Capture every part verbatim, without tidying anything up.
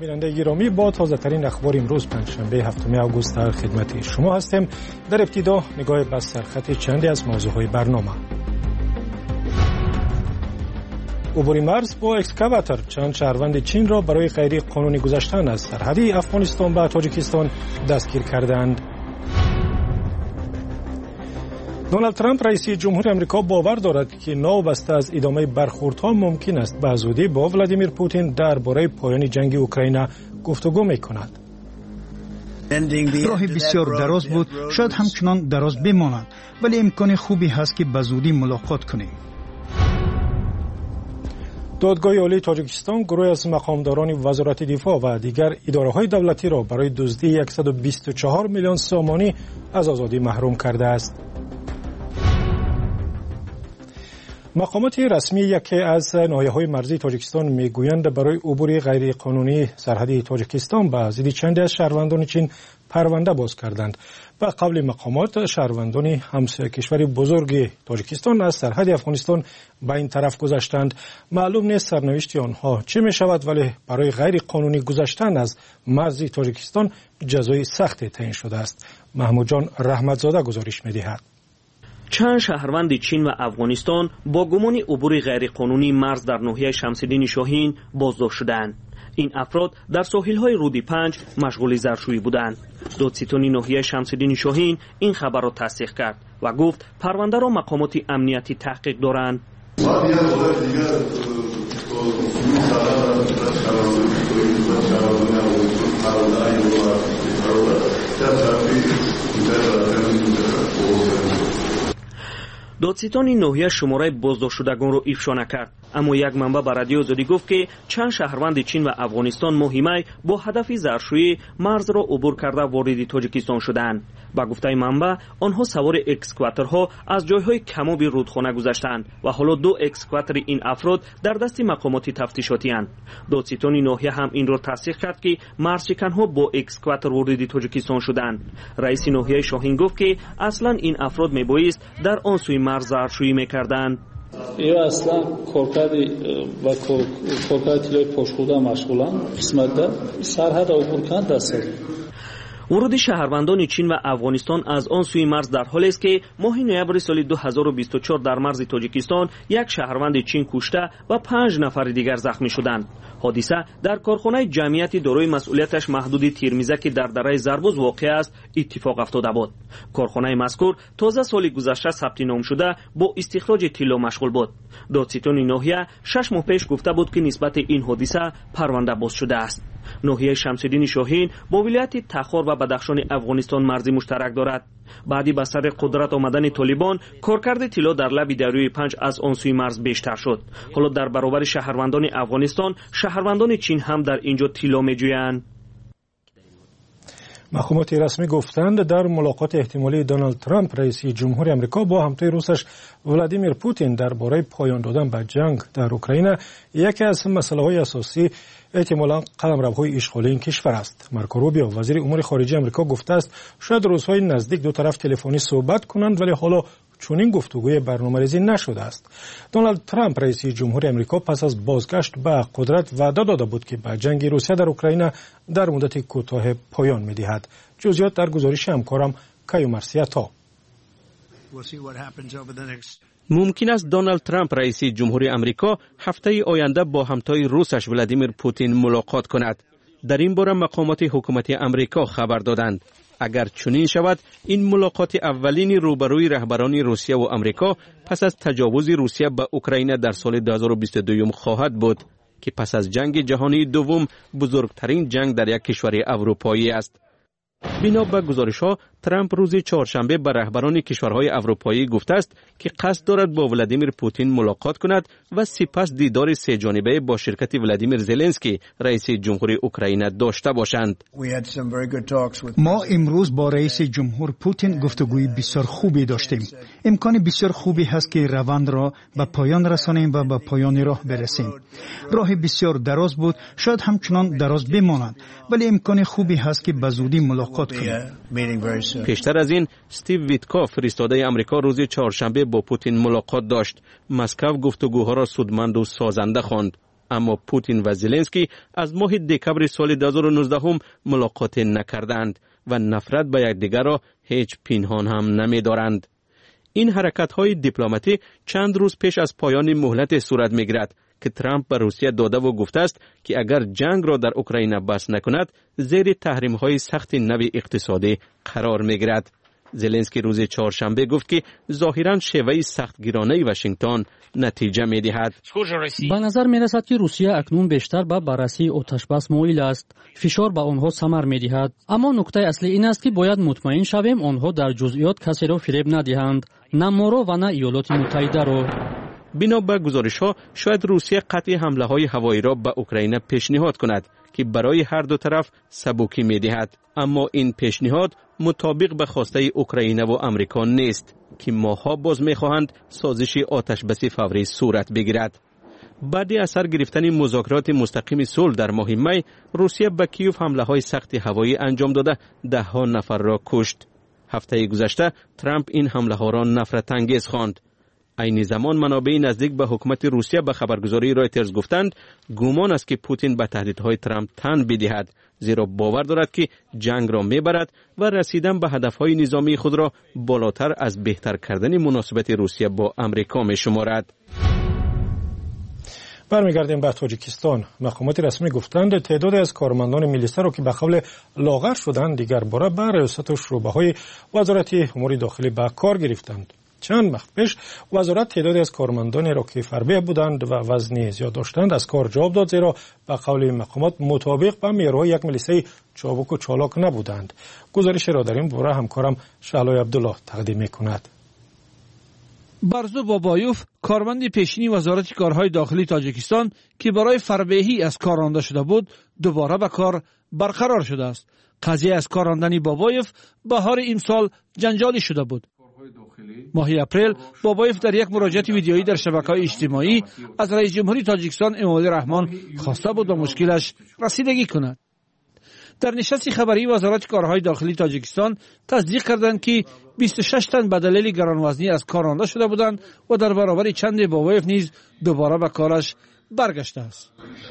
بیننده گرامی، با تازه ترین اخبار امروز پنجشنبه هفتم آگوست در خدمت شما هستیم. در ابتدا نگاه به سرخط چندی از موضوعهای برنامه. عبور مرز با اکسکاواتر، چند شهروند چین را برای غیر قانونی گذشتن از سرحدی افغانستان به تاجیکستان دستگیر کردند. دونالد ترامپ رئیس جمهور آمریکا باور دارد که نوبسته از ادامه برخوردها ممکن است به زودی با ولادیمیر پوتین درباره پایان جنگ اوکراین گفتگو می‌کند. راه بسیار دراز بود، شاید همچنان دراز بماند، ولی امکان خوبی هست که به زودی ملاقات کنیم. دادگاه عالی تاجیکستان گروه از مقامداران وزارت دفاع و دیگر اداره‌های دولتی را برای دزدی صد و بیست و چهار میلیون سامانی از آزادی محروم کرده است. مقامات رسمی یکی از ناحیه‌های مرزی تاجیکستان میگویند برای عبور غیرقانونی سرحدی تاجیکستان به ضد چند از شهروندان چین پرونده باز کردند. به قول مقامات، شهروندان همسایه کشور بزرگ تاجیکستان از سرحد افغانستان به این طرف گذشتند. معلوم نیست سرنوشت آنها چه می شود، ولی برای غیر قانونی گذشتن از مرز تاجیکستان جزای سخت تعیین شده است. محمود جان رحمتزاده گزارش می دهد. چند شهروند چین و افغانستان با گمان عبور غیرقانونی مرز در ناحیه شمس‌الدین شاهین بازداشت شدند. این افراد در ساحل‌های رودی پنج مشغول زرشویی بودند. دادستانی ناحیه شمس‌الدین شاهین این خبر را تصدیق کرد و گفت پرونده را مقامات امنیتی تحقیق دارند. دادستان ناحیه شماره بازداشت شدگان را افشا نکرد، اما یک منبع به رادیو آزادی گفت که چند شهروند چین و افغانستان ماه می با هدف زرشویی مرز را عبور کرده وارد تاجیکستان شدند. با گفته منبع آنها سوار اکسکواترها از جایهای کمابی رودخانه گذشتند و حالا دو اکسکواتر این افراد در دست مقامات تفتیشاتی اند. دادستان ناحیه هم این را تصدیق کرد که مرزچکنها با اکسکواتر وارد تاجیکستان شدند. رئیس ناحیه شاهین گفت که اصلا این افراد میبایست در آن سوی مرز زرشویی میکردند. ای اصلا کارکردی و کارکرد تیلای پاشخورده مشغولن قسمت ده سرحد عبور کردن دست. ورود شهروندان چین و افغانستان از آن سوی مرز در حالی است که ماه نوامبر سال دو هزار و بیست و چهار در مرز تاجیکستان یک شهروند چین کشته و پنج نفر دیگر زخمی شدند. حادثه در کارخانه جمعیتی دارای مسئولیتش محدود تیرمیزه که در دره زربوز واقع است اتفاق افتاده بود. کارخانه مذکور تازه سال گذشته ثبت نام شده با استخراج طلا مشغول بود. دادستان ناحیه شش ماه پیش گفته بود که نسبت این حادثه پرونده باز شده است. ناحیه شمس‌الدین شاهین با ولایت تخار و بدخشان افغانستان مرزی مشترک دارد. بعدی به سر قدرت آمدن طالبان کارکرد طلا در لب دریای پنج از آن سوی مرز بیشتر شد. حالا در برابر شهروندان افغانستان، شهروندان چین هم در اینجا طلا می‌جویند. مقامات رسمی گفتند در ملاقات احتمالی دونالد ترامپ رئیس جمهور آمریکا با همتای روسش ولادیمیر پوتین درباره پایان دادن به جنگ در اوکراین یکی از مسائل اساسی احتمالاً قلمروهای اشغالی این کشور است. مارکو روبیو وزیر امور خارجه آمریکا گفته است شاید روزهای نزدیک دو طرف تلفنی صحبت کنند، ولی حالا چنین گفتگوی برنامه‌ریزی نشده است. دونالد ترامپ رئیس جمهور آمریکا پس از بازگشت به قدرت وعده داده بود که به جنگ روسیه در اوکراین در مدت کوتاه پایان می‌دهد. جزئیات در گزارش همکارم کایومارسیاتا. ممکن است دونالد ترامپ رئیس جمهور آمریکا هفته آینده با همتای روسش ولادیمیر پوتین ملاقات کند. در این باره مقامات حکومتی آمریکا خبر دادند. اگر چنین شود، این ملاقات اولین روبروی رهبران روسیه و آمریکا پس از تجاوز روسیه به اوکراین در سال دو هزار و بیست و دو خواهد بود که پس از جنگ جهانی دوم بزرگترین جنگ در یک کشور اروپایی است. بنا به گزارش‌ها، ترامپ روز چهارشنبه به رهبران کشورهای اروپایی گفته است که قصد دارد با ولادیمیر پوتین ملاقات کند و سپس دیدار سه جانبه با شرکت ولادیمیر زلنسکی رئیس جمهور اوکراین داشته باشند. ما امروز با رئیس جمهور پوتین گفتگوی بسیار خوبی داشتیم. امکان بسیار خوبی هست که روند را به پایان رسانیم و به پایان راه برسیم. راه بسیار دراز بود، شاید همچنان دراز بماند، ولی امکان خوبی هست که به زودی ملاقات کنیم. پیشتر از این، استیو ویتکاف فرستاده آمریکا روز چهارشنبه با پوتین ملاقات داشت. مسکو گفتگوها را سودمند و سازنده خواند. اما پوتین و زلنسکی از ماه دکبر سال دو هزار و نوزده هم ملاقات نکردند و نفرت به یکدیگر را هیچ پنهان هم نمی دارند. این حرکت های دیپلماتی چند روز پیش از پایان مهلت صورت می گیرد که ترامپ به روسیه داده و گفته است که اگر جنگ را در اوکراین بس نکند زیر تحریم های سخت نوع اقتصادی قرار می گیرد. زلنسکی روز چهارشنبه گفت که ظاهراً شیوه سختگیرانه واشنگتن نتیجه می دهد. به نظر می رسد که روسیه اکنون بیشتر به بررسی آتش بس مایل است. فشار به آنها ثمر می دهد. اما نکته اصلی این است که باید مطمئن شویم آنها در جزئیات کسی را فریب ندهند، نه ما را و نه ایالات متحده را. بنا به گزارش ها شاید روسیه قطع حمله های هوایی را به اوکراین پیشنهاد کند که برای هر دو طرف سبکی می دهد. اما این پیشنهاد مطابق به خواسته اوکراین و آمریکا نیست که ماها باز می خواهند سازش آتش بس فوری صورت بگیرد. بعد از سر گرفتن مذاکرات مستقیم صلح در ماه می، روسیه به کیوف حمله های سخت هوایی انجام داده ده ها نفر را کشت. هفته گذشته ترامپ این حمله ها را نفرت انگیز خواند. این زمان منابع نزدیک به حکومت روسیه به خبرگزاری رایترز گفتند گمان است که پوتین به تهدیدهای ترامپ تن بدهد، زیرا باور دارد که جنگ را میبرد و رسیدن به هدفهای نظامی خود را بالاتر از بهتر کردن مناسبت روسیه با امریکا میشمارد. برمیگردیم به تاجیکستان. مقامات رسمی گفتند تعدادی از کارمندان میلیسا را که به قول لاغر شدند دیگر باره به ریاست و شعبه‌های وزارت امور داخلی به کار گرفتند. چند وقت پیش وزارت تعدادی از کارمندانی را که فربه بودند و وزنی زیاد داشتند از کار جواب داد، زیرا به قول مقامات مطابق با معیارهای یک میلیسای چابک و چالاک نبودند. گزارش را در این باره همکارم شعلای عبدالله تقدیم می‌کند. برزو بابایوف، کارمند پیشینی وزارت کارهای داخلی تاجیکستان که برای فربهی از کار رانده شده بود، دوباره به کار برقرار شده است. قضیه از کار راندن بابایوف بهار امسال جنجالی شده بود. ماه اپریل بابایوف در یک مراجعه ویدیویی در شبکه‌های اجتماعی از رئیس جمهوری تاجیکستان امامعلی رحمان خواسته بود به مشکلش رسیدگی کند. در نشست خبری وزارت کارهای داخلی تاجیکستان تصدیق کردند که بیست و شش تن به دلیل گرانوزنی از کار رانده شده بودند و در برابر چند بابایوف نیز دوباره به کارش برگشته است.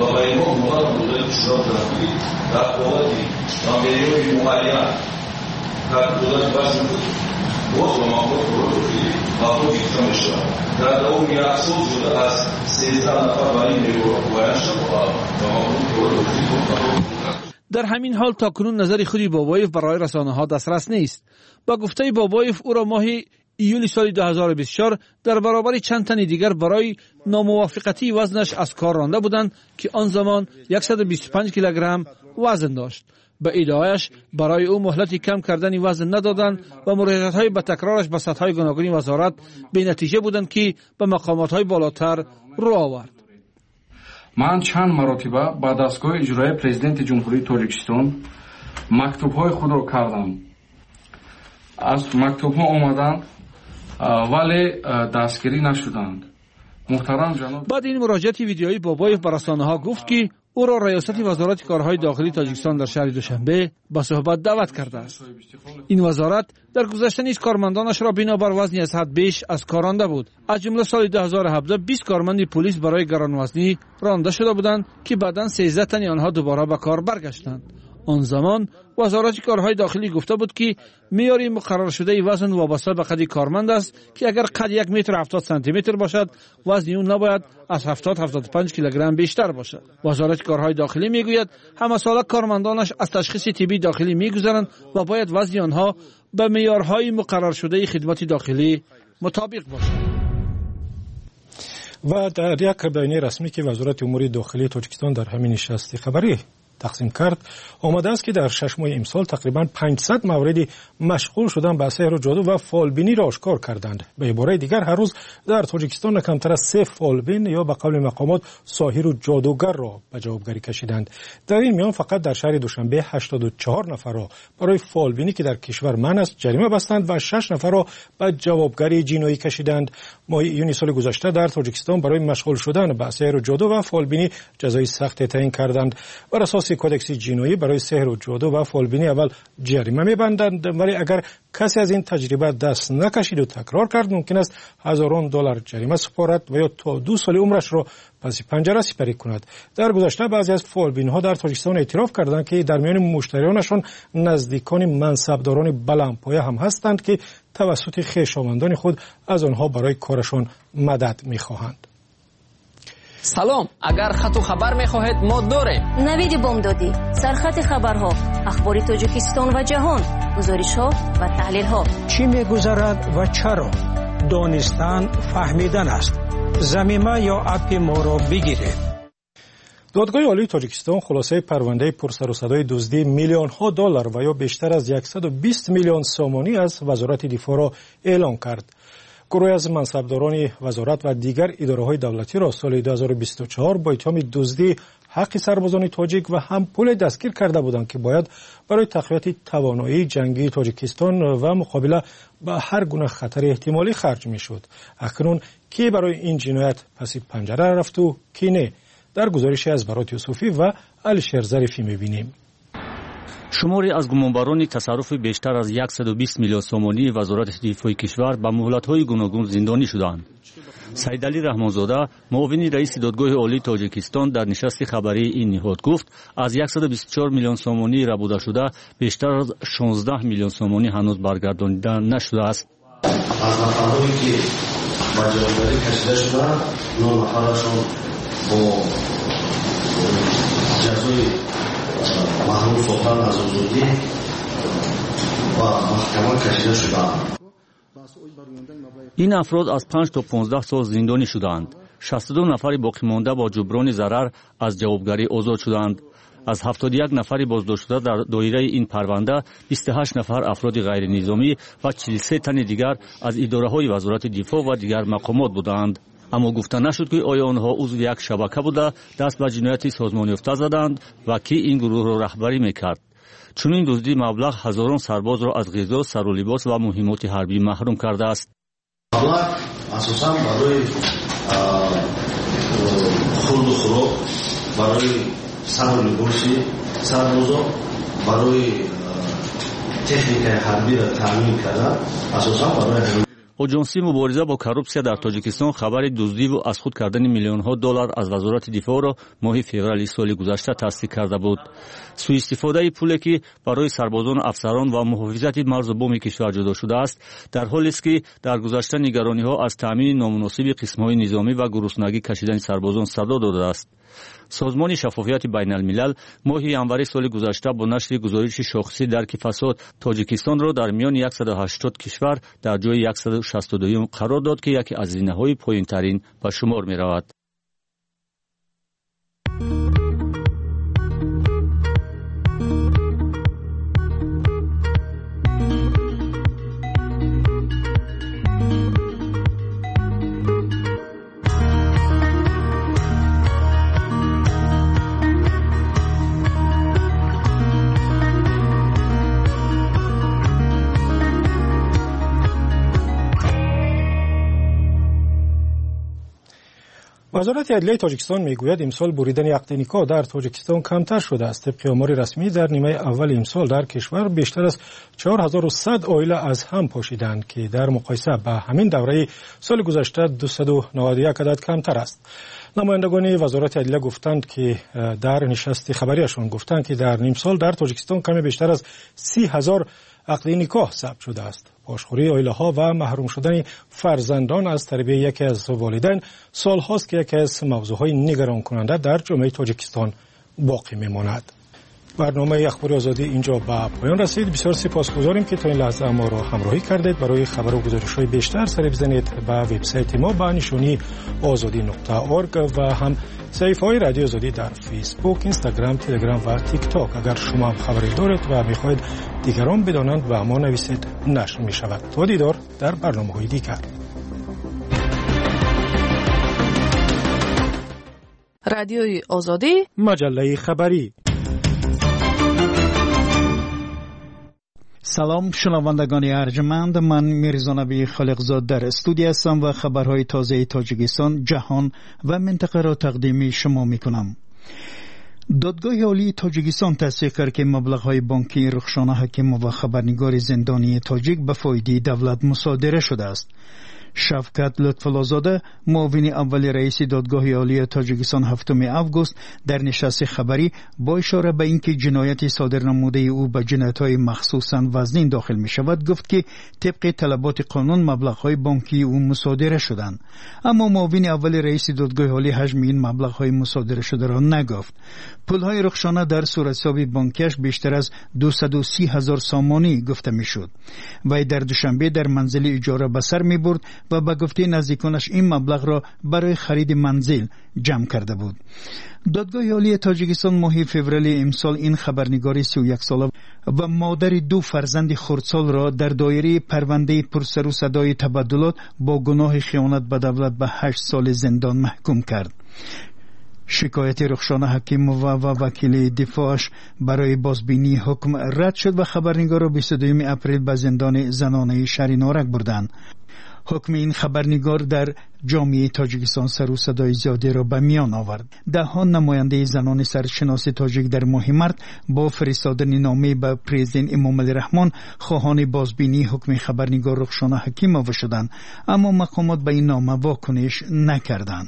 در همین حال تاکنون نظر خودی بابایوف برای رسانه‌ها دسترس نیست. با گفته بابایوف او را ماه ایول سال دو هزار و بیست و چهار در برابر چند تن دیگر برای ناموافقتی وزنش از کار رانده بودند که آن زمان صد و بیست و پنج کیلوگرم وزن داشت. به ادعایش برای او مهلتی کم کردن وزن ندادند و مراجعه‌های به تکرارش به سطح‌های گوناگون وزارت به نتیجه بودند که به مقامات‌های بالاتر رو آورد. من چند مرتبه با دستگاه اجرایی پرزیدنت جمهوری تاجیکستان مکتوب‌های خود را کردم. از مکتوب‌ها آمدند ولی دستگیری نشدند. محترم جناب، بعد این مراجعه ویدیویی بابایوف به رسانه‌ها گفت که او را ریاست وزارت کارهای داخلی تاجیکستان در شهر دوشنبه به صحبت دعوت کرده است. این وزارت در گذشته نیز کارمندانش را بنابر وزنی از حد بیش از کار رانده بود. از جمله سال دو هزار و هفده بیست کارمند پلیس برای گرانوزنی رانده شده بودند که بعداً سیزده تن آنها دوباره به کار برگشتند. آن زمان وزارت کارهای داخلی گفته بود که معیار مقرر شده وزن وابسته به قد کارمند است که اگر قد یک متر هفتاد سانتی متر باشد وزن اون نباید از هفتاد تا هفتاد و پنج کیلوگرم بیشتر باشد. وزارت کارهای داخلی میگوید همه ساله کارمندانش از تشخیص طبی داخلی میگذرند و باید وزن آنها به معیارهای مقرر شده خدمات داخلی مطابق باشد. و در یک بیانیه رسمی که وزارت امور داخلی تاجیکستان در همین نشست خبری تقسیم کرد آمده است که در شش ماه امسال تقریبا پانصد موردی مشغول شدن به سحر و جادو و فالبینی را آشکار کردند. به عباره دیگر هر روز در تاجیکستان کمتر از سه فالبین یا به قول مقامات ساحر و جادوگر را به جوابگری کشیدند. در این میان فقط در شهر دوشنبه هشتاد و چهار نفر را برای فالبینی که در کشور منع است جریمه بستند و شش نفر را به جوابگری جنایی کشیدند. ماه یونیو سال گذشته در تاجیکستان برای مشغول شدن به سحر و جادو و فالبینی جزای سخت تعیین کردند. بر اساس اساس کدکس جنایی برای سحر و جادو و فالبینی اول جریمه می‌بندند، ولی اگر کسی از این تجربه دست نکشید و تکرار کرد ممکن است هزاران دلار جریمه سپارد و یا تا دو سال عمرش را پس پنجره سپری کند. در گذشته بعضی از فالبین‌ها در تاجیکستان اعتراف کردند که در میان مشتریانشان نزدیکان منصبداران بلندپایه هم هستند که توسط خویشاوندان خود از آنها برای کارشان مدد می‌خواهند. سلام، اگر خط و خبر می‌خواهید ما داریم. نوید بامدادی، سرخط خبرها، اخبار تاجیکستان و جهان، گزارش‌ها و تحلیل‌ها. چی می‌گذرد و چرا؟ دانستن فهمیدن است. زمینه یا اپ ما را بگیرید. دادگاه عالی تاجیکستان خلاصه پرونده پرسر و صدای دزدی میلیون ها دلار و یا بیشتر از صد و بیست میلیون سومانی از وزارت دفاع را اعلام کرد. گروه از منصبداران وزارت و دیگر اداره‌های دولتی را سال دو هزار و بیست و چهار با اتهام دزدی حق سربازان تاجیک و هم پول دستگیر کرده بودند که باید برای تقویت توانایی جنگی تاجیکستان و مقابله با هر گونه خطر احتمالی خرج می‌شد. اکنون کی برای این جنایت پس پنجره رفت و کی نه؟ در گزارشی از برات یوسفی و علیشیر ظریفی می‌بینیم. شماری از گمانبران تصرف بیشتر از صد و بیست میلیون سومانی وزارت دفاع کشور با مهلت‌های گوناگون زندانی شدند. سیدعلی رحمانزاده، معاون رئیس دادگاه عالی تاجیکستان در نشست خبری این نهاد گفت از صد و بیست و چهار میلیون سومانی ربوده شده بیشتر از شانزده میلیون سومانی هنوز برگردانیده نشده است. از نفرهایی که با جوابداری کشیده شده نه نفرشان با جزای محروم ساختن از آزادی و محکمه کشیده شدند. این افراد از پنج تا پانزده سال زندانی شدند. شصت و دو نفر باقی مانده با جبران ضرر از جوابگری آزاد شدند. از هفتاد و یک نفر بازداشت شده در دایره این پرونده بیست و هشت نفر افراد غیر نظامی و چهل و سه تن دیگر از اداره‌های وزارت دفاع و دیگر مقامات بودند. اما گفته نشد که آیا آنها عضو یک شبکه بوده دست به جنایت سازمان یافته زدند و کی این گروه را رهبری میکرد. چون این دزدی مبلغ هزاران سرباز را از غذا، سر و لباس و مهمات حربی محروم کرده است. مبلغ اساساً برای خورد و خوراک، برای سر و لباس سربازا، برای تکنیک حربی را تامین کرده، اساساً برای آژانسی مبارزه با کروپسیا در تاجیکستان خبر دزدی و از خود کردن میلیون ها دلار از وزارت دفاع را ماه فوریه سال گذشته تصدیق کرده بود. سوء استفاده پولی که برای سربازان و افسران و محافظت مرز و بوم کشور جدا شده است، در حالی است که در گذشته نگرانی ها از تامین نامناسب قسم‌های نظامی و گرسنگی کشیدن سربازان صدا داده است. سازمان شفافیت بین الملل ماه ینوری سال گذشته با نشر گزارش شخصی درک فساد تاجیکستان را در میان صد و هشتاد کشور در جای صد و شصت و دو قرار داد که یکی از زینه‌های پایین‌ترین به شمار می‌رود. وزارت عدلیه تاجیکستان میگوید امسال بریدن عقد نکاح در تاجیکستان کمتر شده است. طبق آمار رسمی در نیمه اول امسال در کشور بیشتر از چهار هزار و صد عائله از هم پاشیدند که در مقایسه با همین دوره سال گذشته دویست و نود و یک عدد کمتر است. نمایندگان وزارت عدلیه گفتند که در نشست خبریشان گفتند که در نیم سال در تاجیکستان کمی بیشتر از سی هزار عقد نکاح ثبت شده است. پاشخوری عائله‌ها و محروم شدن فرزندان از تربیت یکی از والدین سال هاست که یکی از موضوعهای نگران کننده در جامعه تاجیکستان باقی میماند. برنامه اخبار آزادی اینجا به پایان رسید. بسیار سپاسگزاریم که تا این لحظه ما را همراهی کردید. برای خبر و گزارش‌های بیشتر سر بزنید به وبسایت ما به نشانی آزادی نقطه اورگ و هم صفحه‌های رادیو آزادی در فیسبوک، اینستاگرام، تلگرام و تیک تاک. اگر شما هم خبری دارید و می‌خواهید دیگران بدانند و ما نویسید نشر می‌شود. تا دیدار در برنامه‌های دیگر. رادیوی آزادی، مجله خبری. سلام شنوندگان ارجمند، من میرزا نبی خالقزاد در استودیو هستم و خبرهای تازه تاجیکستان، جهان و منطقه را تقدیم شما میکنم. دادگاه عالی تاجیکستان تصدیق کرد که مبلغ‌های بانکی رخشان حکیم و خبرنگار زندانی تاجیک به فایده دولت مصادره شده است. شفقت لطف‌الله‌زاده معاون اول رئیس دادگاه عالی تاجیکستان هفتم آگوست در نشست خبری با اشاره به اینکه جنایت صادر نموده او به جنایت‌های مخصوصاً وزنین داخل می شود گفت که طبق طلبات قانون مبلغ‌های بانکی او مصادره شدند. اما معاون اول رئیس دادگاه عالی حجم این مبلغ‌های مصادره شده را نگفت. پول‌های رخشانه در صورتحساب بانکیش بیشتر از دویست و سی هزار سامانی گفته می‌شد. وی در دوشنبه در منزل اجاره به سر می‌برد و به گفته نزدیکانش این مبلغ را برای خرید منزل جمع کرده بود. دادگاه عالی تاجیکستان ماه فوریه امسال این خبرنگار سی و یک ساله و مادر دو فرزند خردسال را در دایره پرونده پرسر و صدای تبادلات با گناه خیانت به دولت به هشت سال زندان محکوم کرد. شکایت رخشان حکیم و, و وکیل دفاعش برای بازبینی حکم رد شد و خبرنگار را بیست و دوم اپریل به زندان زنانه شهر نارک بردند. حکم این خبرنگار در جامعه تاجیکستان سر و صدای زیادی را به میان آورد. ده ها نماینده زنان سرشناس تاجیک در ماه مارس با فرستادن نامه به پرزیدنت امام علی رحمان خواهان بازبینی حکم خبرنگار رخشان حکیم شدند، اما مقامات به این نامه واکنش نکردند.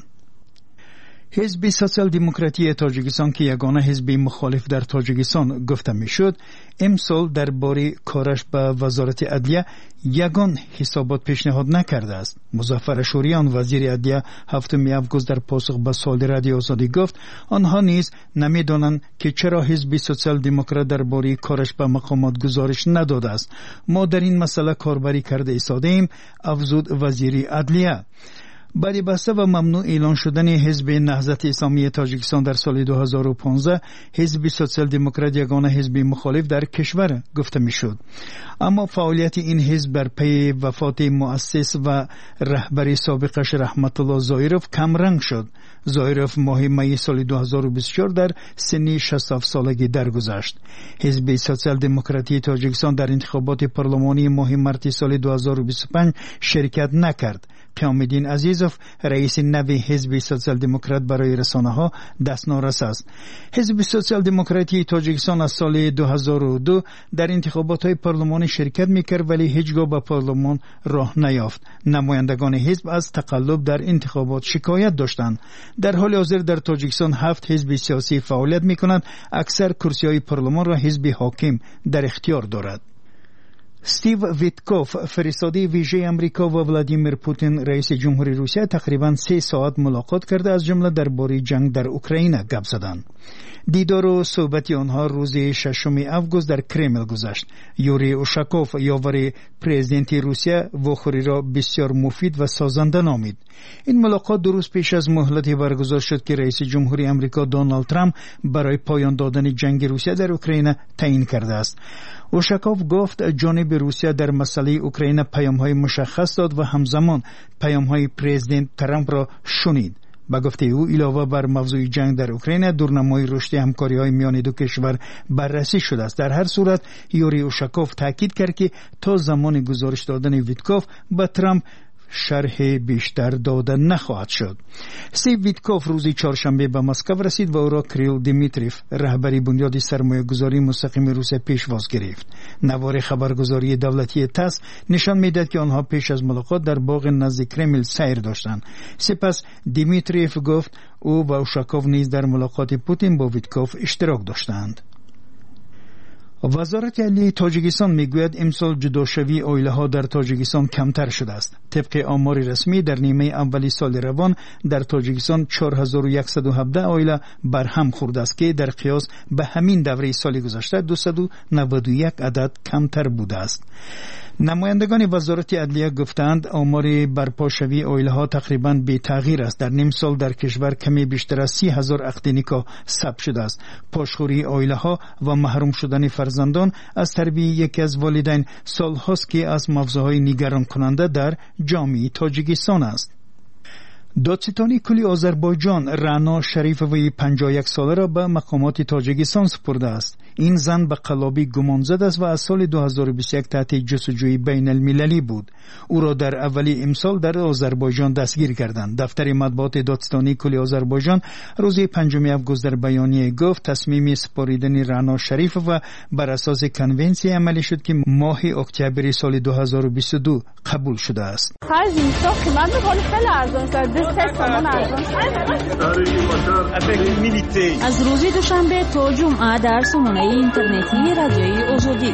حزب سوسیال دموکراتی تاجیکستان که یگانه حزب مخالف در تاجیکستان گفته میشد، امسال درباره کارش به وزارت عدلیه یگان حسابات پیشنهاد نکرده است. مظفر شوریان وزیر عدلیه هفتم آگوست در پاسخ به سوال رادیو آزادی گفت آنها نیز نمیدانند که چرا حزب سوسیال دموکرات درباره کارش به مقامات گزارش نداده است. ما در این مسئله کاربری کرده ایستاده ایم، افزود وزیر عدلیه. بعد بسته و ممنوع اعلان شدن حزب نهضت اسلامی تاجیکستان در سال دو هزار و پانزده، حزب سوسیال دموکرات یگانه حزب مخالف در کشور گفته میشد. اما فعالیت این حزب بر پی وفات مؤسس و رهبر سابقش رحمت الله زایروف کم رنگ شد. زایروف ماه می سال دو هزار و بیست و چهار در سن شصت و هفت سالگی درگذشت. حزب سوسیال دموکراتی تاجیکستان در انتخابات پارلمانی ماه مارس سال دو هزار و بیست و پنج شرکت نکرد. قیامالدین عزیزوف رئیس نوی حزب سوسیال دموکرات برای رسانه ها دستنارس است. حزب سوسیال دموکراتی تاجیکستان از سال دو هزار و دو در انتخابات های پارلمانی شرکت میکرد ولی هیچگاه به پارلمان راه نیافت. نمایندگان حزب از تقلب در انتخابات شکایت داشتند. در حال حاضر در تاجیکستان هفت حزب سیاسی فعالیت میکنند. اکثر کرسی های پارلمان را حزب حاکم در اختیار دارد. استیو ویتکوف فرستاده ویژه امریکا و ولادیمیر پوتین رئیس جمهوری روسیه تقریباً سه ساعت ملاقات کرده، از جمله درباره جنگ در اوکراین گپ زدند. دیدار و صحبت آنها روز ششم آگوست در کرمل گذشت. یوری اوشاکوف یاور پرزیدنت روسیه وخوری را بسیار مفید و سازنده نامید. این ملاقات دو روز پیش از مهلتی برگزار شد که رئیس جمهوری امریکا دونالد ترامپ برای پایان دادن جنگ روسیه در اوکراین تعیین کرده است. اوشاکوف گفت جانب روسیه در مسئله اوکراین پیام‌های مشخص داد و همزمان پیام‌های پرزیدنت ترامپ را شنید. با گفته او علاوه بر موضوع جنگ در اوکراین دورنمای رشد همکاری‌های میان دو کشور بررسی شده است. در هر صورت یوری اوشاکوف تاکید کرد که تا زمان گزارش دادن ویتکوف به ترامپ شرح بیشتر داده نخواهد شد. استیو ویتکوف روز چهارشنبه به مسکو رسید و او را کریل دیمیتریف رهبری بنیاد سرمایه گذاری مستقیم روسیه پیشواز گرفت. نوار خبرگزاری دولتی تاس نشان میدهد که آنها پیش از ملاقات در باغ نزد کرمل سیر داشتند. سپس دیمیتریف گفت او و اوشاکوف نیز در ملاقات پوتین با ویتکوف اشتراک داشتند. وزارت عدلیه تاجیکستان میگوید امسال جداشوی عائله ها در تاجیکستان کمتر شده است. طبق آمار رسمی در نیمه اولی سال روان در تاجیکستان چهار هزار و صد و هفده عائله برهم خورده است که در قیاس به همین دوره سال گذشته دویست و نود و یک عدد کمتر بوده است. نمایندگان وزارت عدلیه گفتند آمار برپاشوی عائله ها تقریباً بی تغییر است. در نیم سال در کشور کمی بیشتر از سی هزار عقد نکاح ثبت شده است. پاشخوری عائله ها و محروم شدن فرزندان از تربیت یکی از والدین سالهاست که از موضوعهای نگران کننده در جامعه تاجیکستان است. دادستانی کلی آذربایجان رعنا شریفوی پنجاه و یک ساله را به مقامات تاجیکستان سپرده است. این زن به قلابی گمانزد است و از سال دو هزار و بیست و یک تحت جستجوی بین المللی بود. او را در اولی امسال در آذربایجان دستگیر کردند. دفتر مطبوعات دادستانی کل آذربایجان روز پنجم آگوست در بیانیه گفت تصمیم سپاریدن رعنا شریف و بر اساس کنونسی عملی شد که ماه اکتبر سال دو هزار و بیست و دو قبول شده است. از روز دوشنبه تا جمعه در سامانه اینترنتی رادیوی آزادی.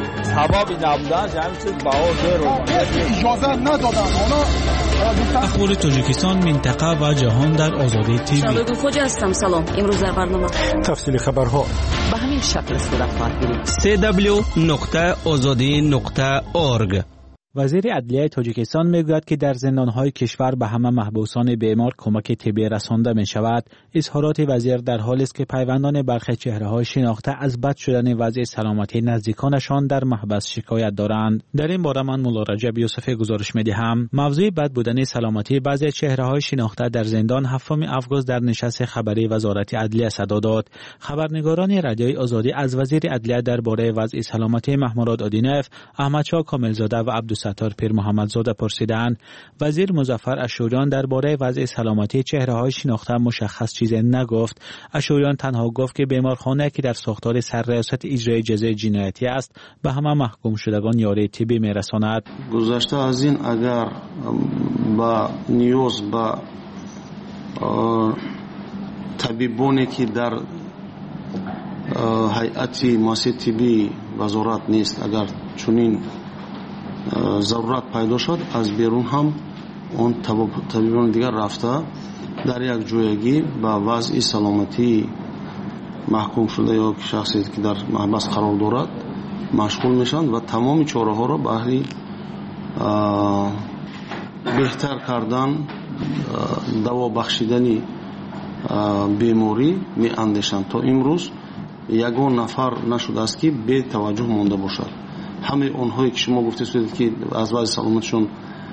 اجازه ندادن اخبار تاجیکستان، منطقه و جهان در آزادی تیوی. شالوگو خوجا هستم. سلام. امروز در برنامه تفصیل خبرها به همین شکل صورت خواهد گرفت. سی دبلیو نقطه آزادی نقطه اورگ. وزیر عدلیه تاجیکستان میگوید که در زندانهای کشور به همه محبوسان بیمار کمک طبی رسانده می شود. اظهارات وزیر در حالی است که پیوندان برخی چهره‌های شناخته از بد شدن وضع سلامتی نزدیکانشان در محبس شکایت دارند. در این باره من مولا رجب یوسفی گزارش می‌دهم. موضوع بد بودن سلامتی بعضی چهره‌های شناخته در زندان هفتم آگوست در نشست خبری وزارت عدلیه صدا داد. خبرنگاران رادیوی آزادی از وزیر عدلیه درباره وضع سلامتی محمود آدینف، احمدشاه کاملزاده و عبد ستار پیر محمدزاده پرسیدند. وزیر مظفر اشوریان درباره وضع سلامتی چهره‌های شناخته مشخص چیزی نگفت. اشوریان تنها گفت که بیمارخانه که در ساختار سرریاست اجرای جزای جنایتی است به همه محکوم شدگان یاری طبی میرساند. گذشته از این اگر با نیاز با طبیبانی که در هیئت مؤسسه طبی وزارت نیست، اگر چنین ضرورت پیدا شد از بیرون هم اون طبیبان دیگر رفته در یک جایگی با وضع سلامتی محکوم شده یا شخصی که در محبس قرار دارد مشغول میشند و تمام چاره ها را بهر بهتر کردن دوا بخشیدن بیماری می اندیشند. تا امروز یگان نفر نشده است که بی توجه مانده باشد. همه اونهایی که شما گفته سودید که از وضع سلامتشون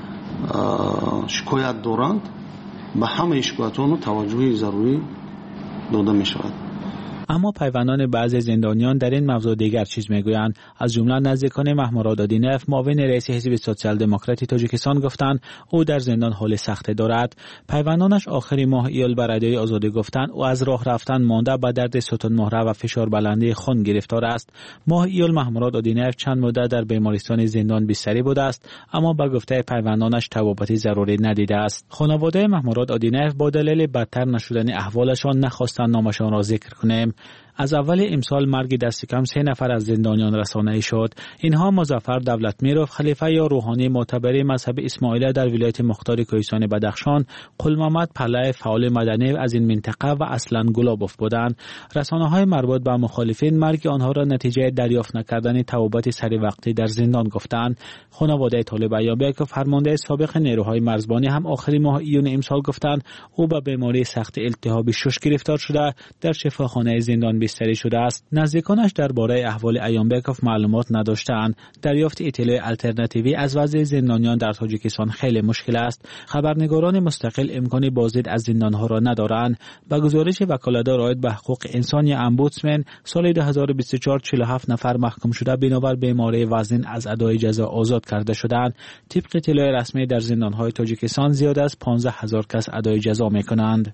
شکایت دارند به همه شکایت‌ها توجه ضروری داده می شود. اما پیوندان بعضی زندانیان در این موضوع دیگر چیز میگویند. از جمله نزدیکان محمود آدینف، معاون رئیس حزب سوسیال دموکراتی تاجیکستان گفتند او در زندان حال سخت دارد. پیوندانش آخر ماه ایول بر رادیوی آزادی گفتند او از راه رفتن مانده به درد ستون مهره و فشار بلندی خون گرفتار است. ماه ایول محمود آدینف چند مدت در بیمارستان زندان بستری بوده است، اما به گفته پیوندانش طبابتی ضروری ندیده است. خانواده محمود آدینف با دلیل بدتر نشدن احوالشان نخواستند نامشان را ذکر کنیم. از اول امسال مرگ دست کم سه نفر از زندانیان رسانه‌ای شد. اینها مظفر دولتمیروف، خلیفه یا روحانی معتبر مذهب اسماعیلیه در ولایت مختار کوهستان بدخشان، قلمحمد پله فعال مدنی از این منطقه و اصلا گلابوف بودند. رسانه‌های مربوط به مخالفین مرگ آنها را نتیجه دریافت نکردن توبت سری وقتی در زندان گفتند. خانواده طالب ایوبی که فرمانده سابق نیروهای مرزبانی هم آخر ماه ایون امسال گفتند او به بیماری سخت التهاب شش گرفتار شده در شفاخانه زندان بستری شده است. نزدیکانش درباره احوال ایامبکوف معلومات نداشتند. دریافت اطلاع الटरनेटिव्ی از وضع زندانیان در تاجیکستان خیلی مشکل است. خبرنگاران مستقل امکان بازدید از زندانها را ندارند. با گزارش وکالت رعایت به حقوق انسان یا امبودسمن سال دو هزار و بیست و چهار چهل و هفت نفر محکوم شده بنابر بیماری وزن از ادای جزا آزاد کرده شدند. طبق اطلاع رسمی در زندانهای تاجیکستان زیاد از پانزده هزار کس ادای جزا میکنند.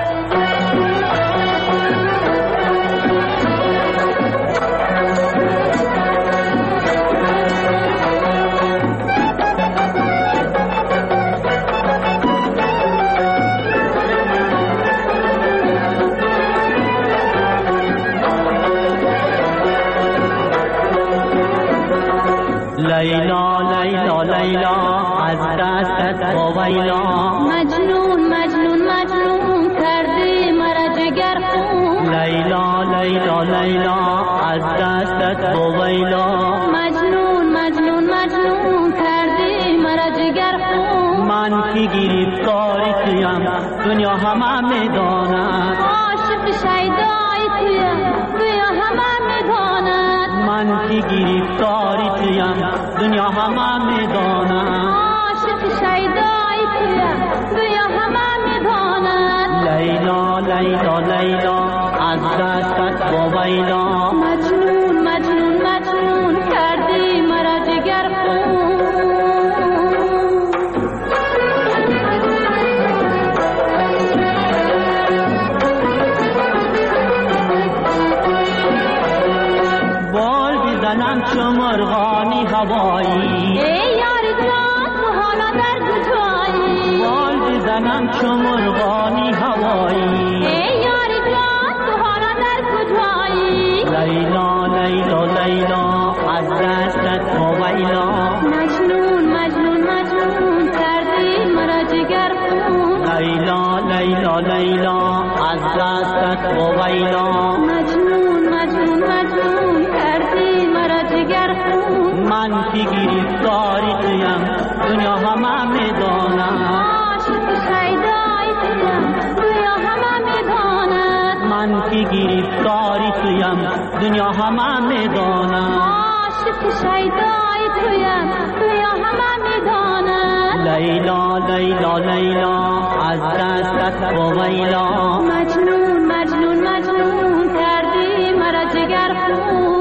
لیلا لیلا لیلا از دستت باویلا مجنون مجنون مجنون کردی مرا جگر خون لیلا لیلا لیلا از دستت باویلا مجنون مجنون مجنون کردی مرا جگر خون من کی گرفتاری تویم دنیا همه میداند عاشق شیدایی تویم دنیا همه میداند من کی گرفتاری تویم دنیا همه میداند عاشق شیدایی تویم دنیا همه میداند لیلا لیلا لیلا از دستت باویلا مجنون همچو مرغانی هوایی ای یاری جان تو حالا در کجایی لیلا لیلا لیلا از دستت ویلا مجنون مجنون مجنون کردی مرا جگر خون لیلا لیلا لیلا از دستت ویلا مجنون مجنون مجنون کردی مرا جگر خون من که گرفتاری تویم دنیا همه میداند عاشق شیدای تویم دنیا همه میداند من که گرفتاری تویم دنیا همه میداند عاشق شیدای تویم دنیا همه میداند لیلا لیلا لیلا از دستت ویلا مجنون مجنون مجنون کردی مرا جگر خون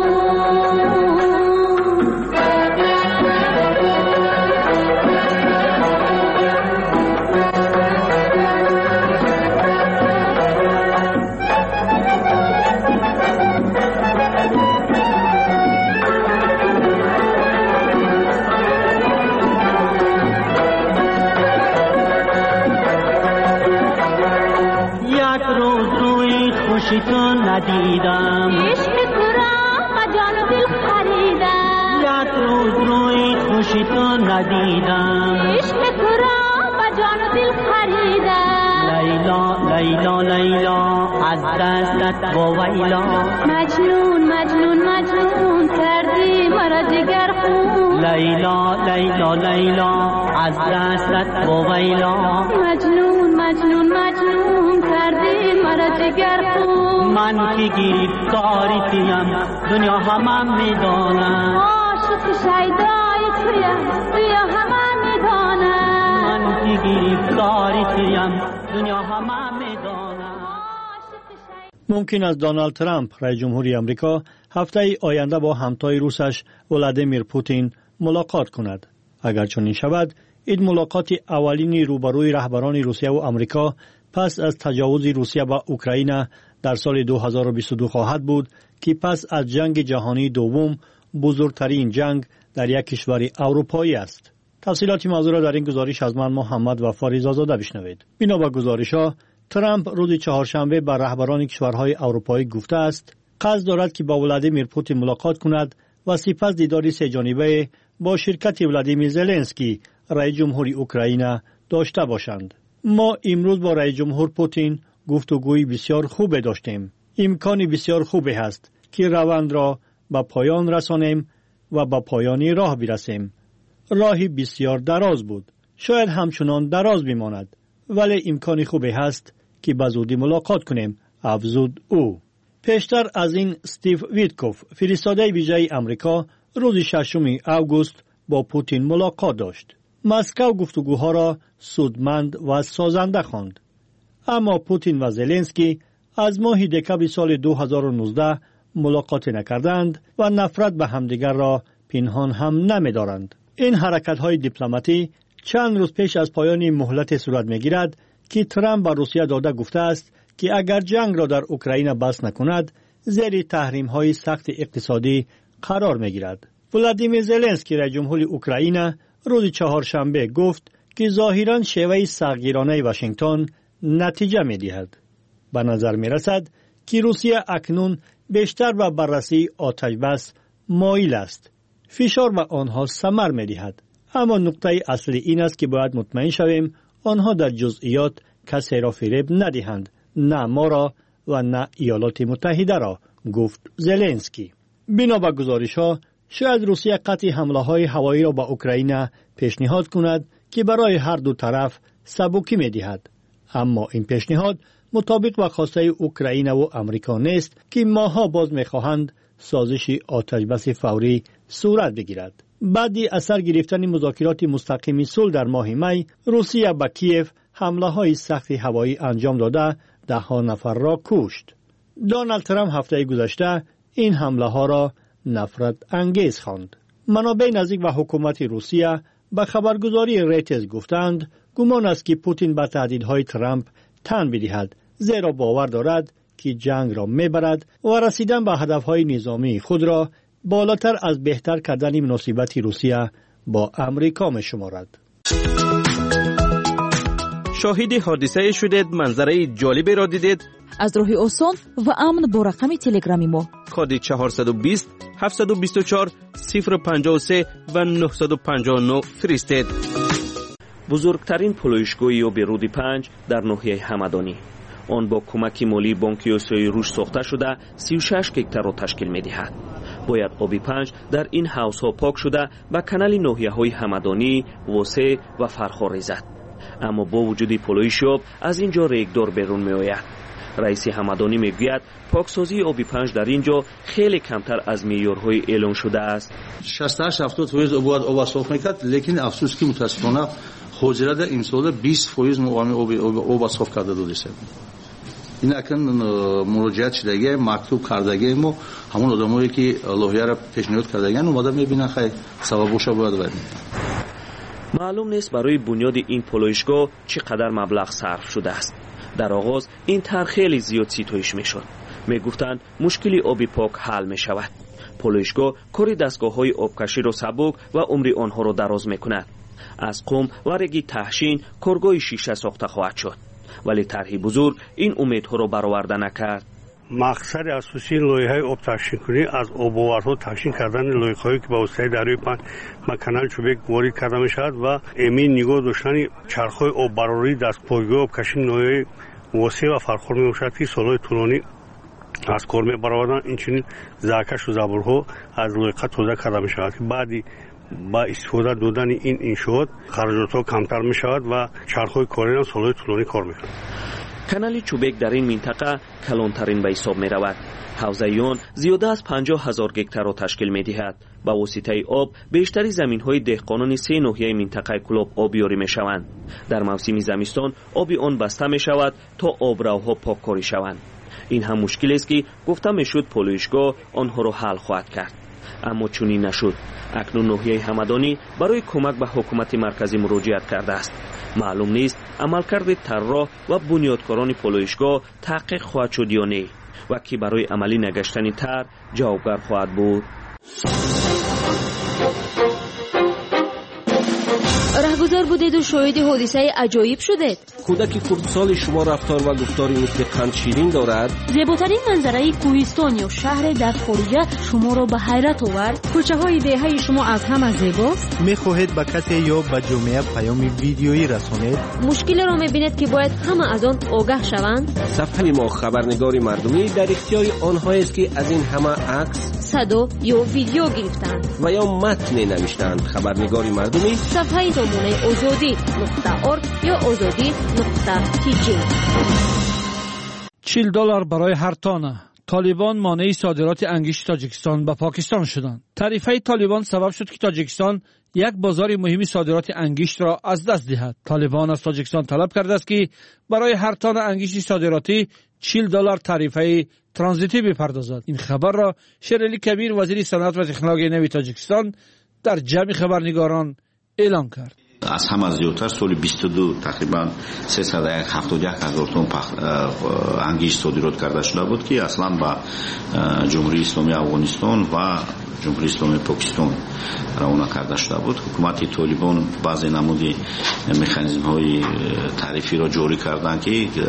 خوشی تو ندیدم عشق تو را و جان و دل خریدم یک روز روی خوشی تو ندیدم عشق تو را و جان و دل خریدم لیلا لیلا لیلا از دستت ویلا مجنون مجنون مجنون کردی مرا جگر خون لیلا لیلا لیلا از دستت ویلا مجنون مجنون مجنون کردی مرا جگر خون من که گرفتاری تویم دنیا همه میداند عاشق شیدای تویم دنیا همه میداند من که گرفتاری تویم دنیا همه میداند. ممکن است دونالد ترامپ رئیس جمهوری آمریکا هفته آینده با همتای روسش ولادیمیر پوتین ملاقات کند. اگر چنین شود، این ملاقات اولین روبروی رهبران روسیه و آمریکا پس از تجاوز روسیه به اوکراین در سال دو هزار و بیست و دو خواهد بود که پس از جنگ جهانی دوم بزرگترین جنگ در یک کشور اروپایی است. تفصیلات موضوع را در این گزارش از من محمد وفا رضازاده بشنوید. بنا به گزارش‌ها، ترامپ روز چهارشنبه به رهبران کشورهای اروپایی گفته است قصد دارد که با ولادیمیر پوتین ملاقات کند و سپس دیداری سه جانبه با شرکت ولادیمیر زلنسکی رئیس جمهوری اوکراین داشته باشند. ما امروز با رئیس جمهور پوتین گفتگوی بسیار خوب داشتیم. امکانی بسیار خوبی است که روند را به پایان رسانیم و به پایانی راه برسیم. راهی بسیار دراز بود. شاید همچنان دراز بماند، ولی امکانی خوبی هست که به زودی ملاقات کنیم، افزود او. پیشتر از این استیو ویتکوف، فرستاده ویژه آمریکا، روز ششم آگوست با پوتین ملاقات داشت. مسکو گفتگوها را سودمند و سازنده خواند. اما پوتین و زلنسکی از ماه دکمبر سال دو هزار و نوزده ملاقات نکردند و نفرت به همدیگر را پنهان هم نمی‌دارند. این حرکت‌های دیپلماتی چند روز پیش از پایان مهلت صورت می‌گیرد که ترامپ به روسیه داده گفته است که اگر جنگ را در اوکراین بس نکند، زیر تحریم‌های سخت اقتصادی قرار می‌گیرد. ولادیمیر زلنسکی رئیس جمهوری اوکراین روز چهارشنبه گفت که ظاهراً شیوه سختگیرانه واشنگتن نتیجه می‌دهد. به نظر می‌رسد که روسیه اکنون بیشتر به بررسی آتش بس مایل است. فشار به آنها ثمر می‌دهد. اما نکته اصلی این است که باید مطمئن شویم آنها در جزئیات کسی را فریب ندهند، نه ما را و نه ایالات متحده را، گفت زلنسکی. بنا به گزارش‌ها، شاید روسیه قطع حمله‌های هوایی را به اوکراین پیشنهاد کند که برای هر دو طرف سبکی می‌دهد. اما این پیشنهاد مطابق با خواسته اوکراین و آمریکا نیست که ماها باز می‌خواهند سازش آتش بس فوری صورت بگیرد. بعدی اثر گرفتن مذاکرات مستقیم صلح در ماه می، روسیه به کیف حمله‌های سخت هوایی انجام داده ده ها نفر را کشت. دونالد ترامپ هفته گذشته این حمله‌ها را نفرت انگیز خواند. منابع نزدیک به حکومت روسیه به خبرگزاری ریترز گفتند گمان است که پوتین به تهدیدهای ترامپ تن بدهد، زیرا باور دارد که جنگ را میبرد و رسیدن به هدفهای نظامی خود را بالاتر از بهتر کردن مناسبت روسیه با امریکا می شمارد. شاهد حادثه شدید، منظره جالبی را دیدید؟ از راه آسان و امن با رقم تلگرامی ما کد چهارصد و بیست هفتصد و بیست و چهار صفر پنجاه و سه و نهصد و پنجاه و نه فرستید. بزرگترین پلویشگاه آب رود پنج در ناحیه همدانی. آن با کمک مالی بانک آسیای رشد ساخته شده سی و شش هکتار را تشکیل می‌دهد. باید آب پنج در این حوض ها پاک شده به کانال ناحیه های همدانی، واسه و فرخار ریزد. اما با وجود پلویش آب از اینجا ریگدار بیرون می آید. رئیس همدانی میگوید پاکسازی آب پنج در اینجا خیلی کمتر از معیارهای اعلان شده است. شصت تا هفتاد درصد آب آب صاف میکرد، لیکن افسوس که متاسفانه حوزه در امسال بیست درصد مقام آب آب صاف کرده داشته. این اکنون مراجعت شدگی مکتوب کردگی ما همون آدمایی که لایحه را پیشنهاد کردگن اومده میبینن خیلی ثوابش باید بدیم. معلوم نیست برای بنیاد این پلویشگاه چقدر مبلغ صرف شده است. در آغاز این طرح خیلی زیاد ستایش میشد. میگفتند مشکلی آب پاک حل می شود. پلویشگاه کار دستگاه های آبکشی را سبک و عمر آنها را دراز میکند. از قم و رگ تحشین کارگاه شیشه ساخته خواهد شد. ولی طرحی بزرگ این امیدها را برآورده نکرد. مقصد اساسی لایحه آب تحشین کنی از آب‌آورها تحشین کردن لایه‌هایی که به واسطه دریای پنج و کانال چوبک وارد کرده میشود و امین نگاه داشتن چرخ‌های آب براری دستپایگاه آبکشی ناحیه واسه و فرخار میباشد که سالهای طولانی از کار میبرآوردن. این چنین زرکش و زبرها از لایحه توزیع کرده میشود که بعدی با استفاده دادن این انشاءات خرجات‌ها کمتر میشود و چرخ‌های کاری هم سالهای طولانی کار میکنند. کانال چوبک در این منطقه کلانترین به حساب می رود. حوزه آن زیاده از پنجاه هزار هکتار را تشکیل می دهد. با واسطه آب بیشتری زمین های دهقانان سه ناحیه منطقه کلاب آبیاری می شوند. در موسم زمستان آب آن بسته می شود تا آبروها پاک کاری شوند. این هم مشکل است که گفته می شد پلویشگاه آنها را حل خواهد کرد. اما چنین نشد. اکنون ناحیه همدانی برای کمک به حکومت مرکزی مراجعت کرده است. معلوم نیست عملکرد طراح و بنیادکاران پلویشگاه تحقیق خواهد شد یا نه و کی برای عملی نگشتن طرح جوابگر خواهد بود. رهگذر بودید و شاهد حادثه عجایب شدید. کودک خردسال شما رفتار و گفتاری مثل قند شیرین دارد. زیباترین منظره کوهستان یا شهر در خارجه شما را به حیرت آورد. کوچه های دهه شما از همه زیباست. میخواهید به کسی یا به جامعه پیام ویدیویی رسانید. مشکل را میبینید که باید همه از آن آگاه شوند. صفحه ما خبرنگار مردمی در اختیار آنهایی است که از این همه عکس، صدا یا ویدیو گرفتند و یا متن نوشتند. خبرنگار مردمی صفحه نمونه آزادی نقطه ارگ یا آزادی نقطه تی جی. چهل دلار برای هر تانه. طالبان مانع صادرات انگشت تاجیکستان به پاکستان شدند. تعرفه طالبان سبب شد که تاجیکستان یک بازار مهم صادرات انگشت را از دست دهد. طالبان از تاجیکستان طلب کرده است که برای هر تانه انگشت صادراتی چهل دلار تعرفه ترانزیتی بپردازد. این خبر را شیرعلی کبیر وزیر صنعت و تکنولوژی نوین تاجیکستان در جمع خبرنگاران اعلان کرد. از هم زیادتر سال بیست و دو تقریبا سیصد و هفتاد و یک هزار تن انگشت صادرات کرده شده بود که اصلا با جمهوری اسلامی افغانستان و جمهوری اسلامی پاکستان روانه کرده شده بود. حکومت طالبان بعضی نمودی مکانیزم های تعرفی را جاری کردند که یک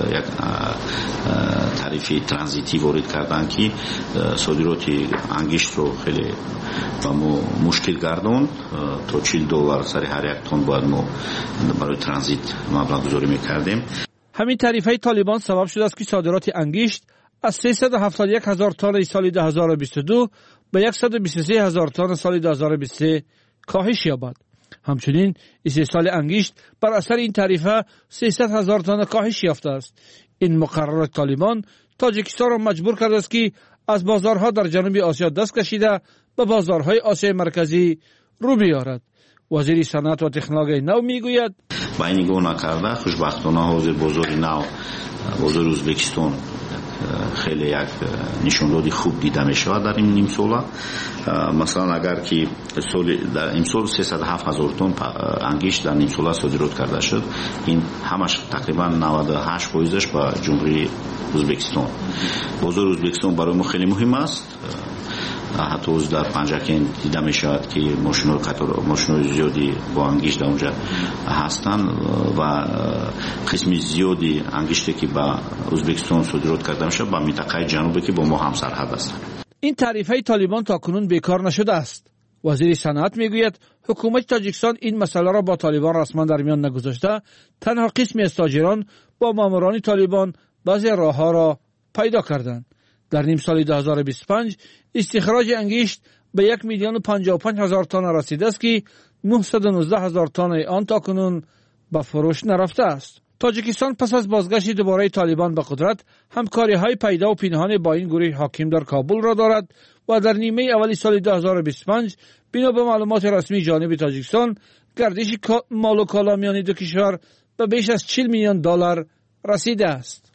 تعرفه ترانزیتی وارد کردند که صادرات انگشت رو خیلی با ما مشکل گرداند. تا چهل دلار سر هر یک تن باید ما برای ترانزیت مبلغ گذاری میکردیم. همین تعرفه طالبان سبب شده است که صادرات انگشت از سیصد و هفتاد و یک هزار تن سال دو هزار و بیست و دو به صد و بیست و سه هزار تن سال دو هزار و بیست و سه کاهش یابد. همچنین استحصال انگشت بر اثر این تعرفه سیصد هزار تن کاهش یافته است. این مقررات طالبان تاجیکستان را مجبور کرده است که از بازارها در جنوب آسیا دست کشیده به بازارهای آسیای مرکزی رو بیارد. وزیر صنعت و تکنولوژی نو میگوید با این نگاه نکرده خوشبختانه حاضر بازار نو بازار ازبکستان خیلی یک نشاندهی خوب دیده می شود در این نیم ساله. مثلا اگر که سال در این سال سیصد و هفت هزار تن انگشت در نیم ساله صادرات کرده شد، این همش تقریبا نود و هشت درصدش به جمهوری ازبکستان. بازار ازبکستان برای ما خیلی مهم است. حتی از در پنجکین دیده می شود که ماشین قطار ماشین زیادی با انگشت اونجا هستند و قسم زیادی انگشتی که با ازبکستان صادرات کرده میشه با منطقه جنوبی که با ما هم سرحد است. این تعریف‌های طالبان تاکنون بیکار نشده است. وزیر صنعت میگوید حکومت تاجیکستان این مسئله را با طالبان رسما در میان نگذاشته، تنها قسمی از تاجران با ماموران طالبان بعضی راهها را پیدا کردند. در نیم سال دو هزار و بیست و پنج استخراج انگشت به یک میلیون و پنجاه و پنج هزار تن رسیده است که نهصد و نوزده هزار تن آن تاکنون به فروش نرفته است. تاجیکستان پس از بازگشت دوباره طالبان به قدرت همکاری‌های پیدا و پنهان با این گروه حاکم در کابل را دارد و در نیمه اولی سال دو هزار و بیست و پنج بنا به معلومات رسمی جانب تاجیکستان گردش مال و کالا میان دو کشور به بیش از چهل میلیون دلار رسیده است.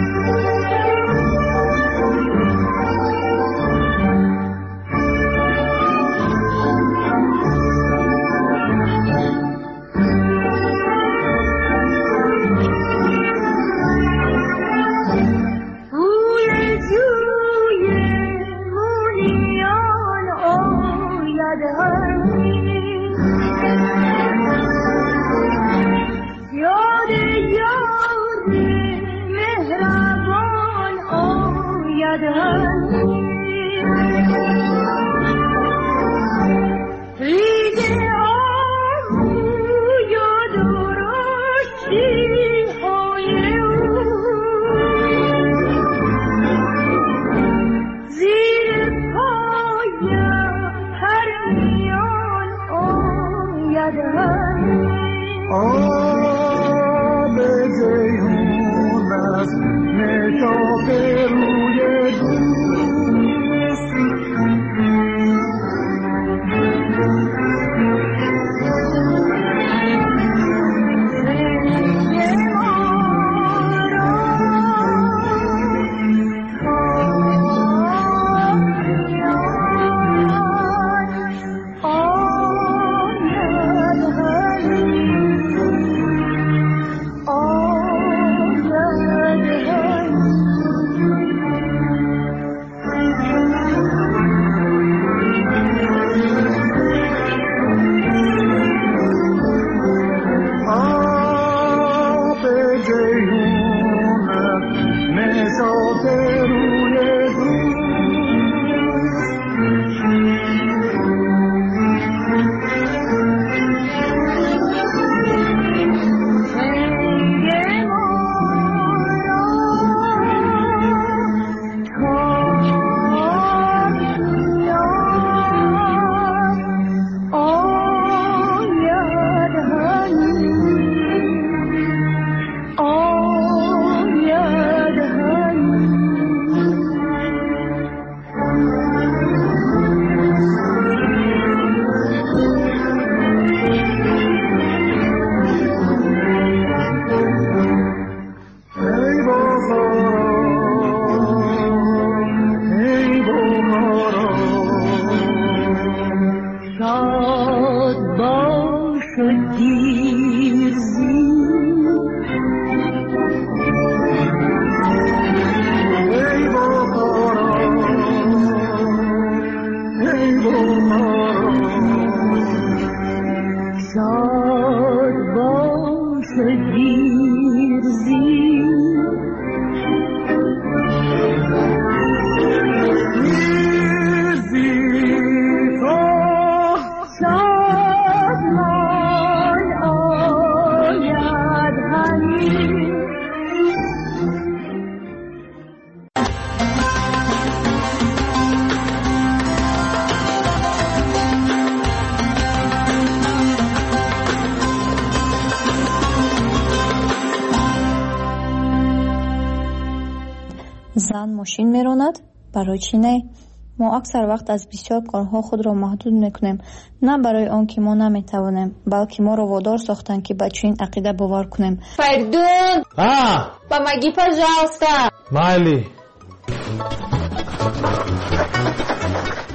زن ماشین میراند؟ برای چی نه؟ ما اکثر وقت از بسیار کارها خود را محدود میکنیم، نه برای آن که ما نمیتوانیم، بلکه ما را وادار ساختند که به چنین عقیده باور کنیم. Perdón. Ah. Помоги, пожалуйста. Майли.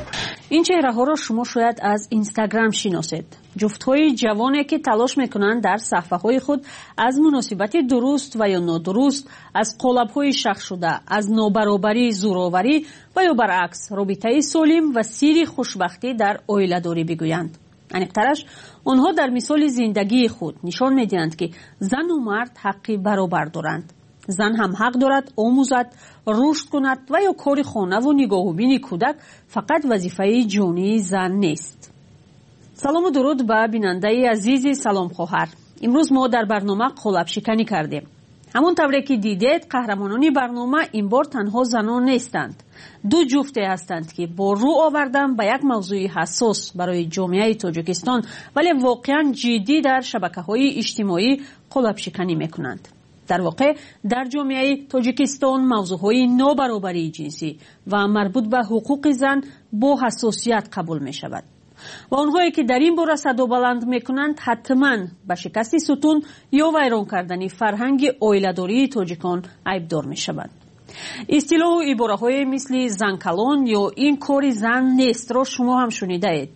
این چهره ها را شما شاید از اینستاگرام شناسید. جفت های جوانی که تلاش میکنند در صفحه های خود از مناسبت درست و یا نادرست، از قالب های شخص شده، از نابرابری زورآوری و یا برعکس رابطه سالم و سیر خوشبختی در عائله داری بگویند. انیقترش آنها در مثال زندگی خود نشان میدهند که زن و مرد حقی برابر دارند. زن هم حق دارد آموزد، رشد کند و یا کار خانه و نگاه و بین کودک فقط وظیفه جانی زن نیست. سلام و درود به بیننده عزیز سلام خواهر. امروز ما در برنامه قالب شکنی کردیم. همون طوری که دیدید قهرمانان برنامه این بار تنها زنان نیستند. دو جفته هستند که با رو آوردن به یک موضوع حساس برای جامعه تاجیکستان ولی واقعا جدی در شبکه‌های اجتماعی قالب شکنی میکنند. در واقع در جامعه تاجیکستان موضوعهای نابرابری جنسی و مربوط به حقوق زن با حساسیت قبول می شود و آنهایی که در این باره صدا بلند می کنند حتما به شکست ستون یا ویران کردن فرهنگ عائله‌داری تاجیکان عیبدار می شوند. اصطلاح و عباره های مثل زن کلان یا این کار زن نیست را شما هم شنیده اید.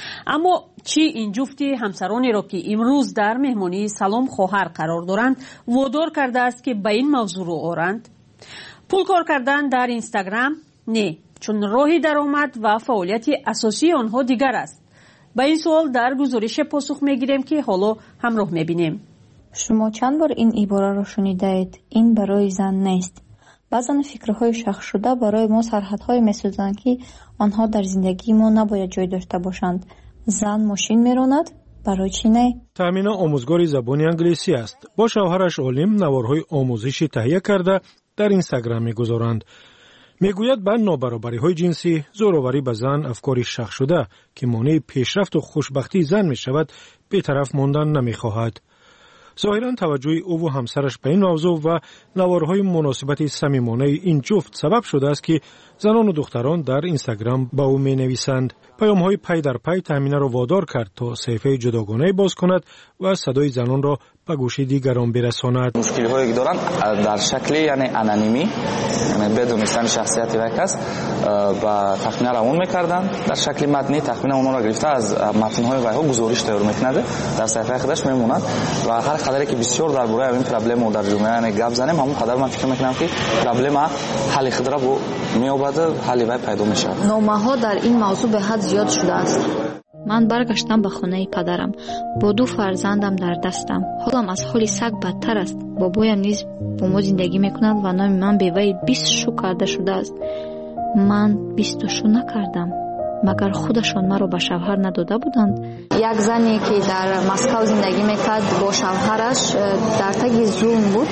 اما چی این جفتی همسرانی را که امروز در مهمانی سلام خواهر قرار دارند وادار کرده است که به این موضوع رو آورند؟ پول کار کردن در اینستاگرام؟ نه، چون راهی درآمد و فعالیت اساسی آنها دیگر است. به این سوال در گزارش پاسخ میگیریم که حالا همراه میبینیم. شما چند بار این عباره را شنیده اید؟ این برای زن نیست. بعضن فکرهای شخص شده برای ما سرحدهای میسازند که آنها در زندگی ما نباید جای داشته باشند. زن ماشین میراند، برای چی نه؟ تامینه آموزگار زبان انگلیسی است. با شوهرش عالم نوارهای آموزشی تهیه کرده در اینستاگرام میگذارند. میگوید به نابرابری های جنسی، زورآوری به زن افکاری شخص شده که مانع پیشرفت و خوشبختی زن می شود بی‌طرف ماندن نمیخواهد. ظاهراً توجه او و همسرش به این موضوع و نوارهای مناسبت صمیمانه این جفت سبب شده است که زنان و دختران در اینستاگرام با او می نویسند. پیام‌های پی در پی تامینه را وادار کرد تا صفحه جداگانه باز کند و صدای زنان را به گوش دیگران برساند. مشکلی هایی که دارن در شکل یعنی انانیمی، یعنی بدون داشتن شخصیت یک کس و تخمینه را اون میکردن در شکل متنی. تخمینه اون را گرفته از متن‌های ویها گزارش تیار میکنه، در صفحه خودش میموند و هر قدری که بسیار درباره این پرابلم در جامعه گپ زنیم همون قدر من فکر میکنم که پرابلم حل خود را میابد، حل وی پیدا میشه. نامه‌ها در این موضوع به حد زیاد شده است. من برگشتم به خانه پدرم با دو فرزندم در دستم. حالم از حال سگ بدتر است. بابایم نیز با ما زندگی میکند و نام من به وی بیست شو کرده شده است. من بیست شو نکردم. مگر خودشان مرا به شوهر نداده بودند؟ یک زنی که در مسکو زندگی میکرد با شوهرش در تگ زوم بود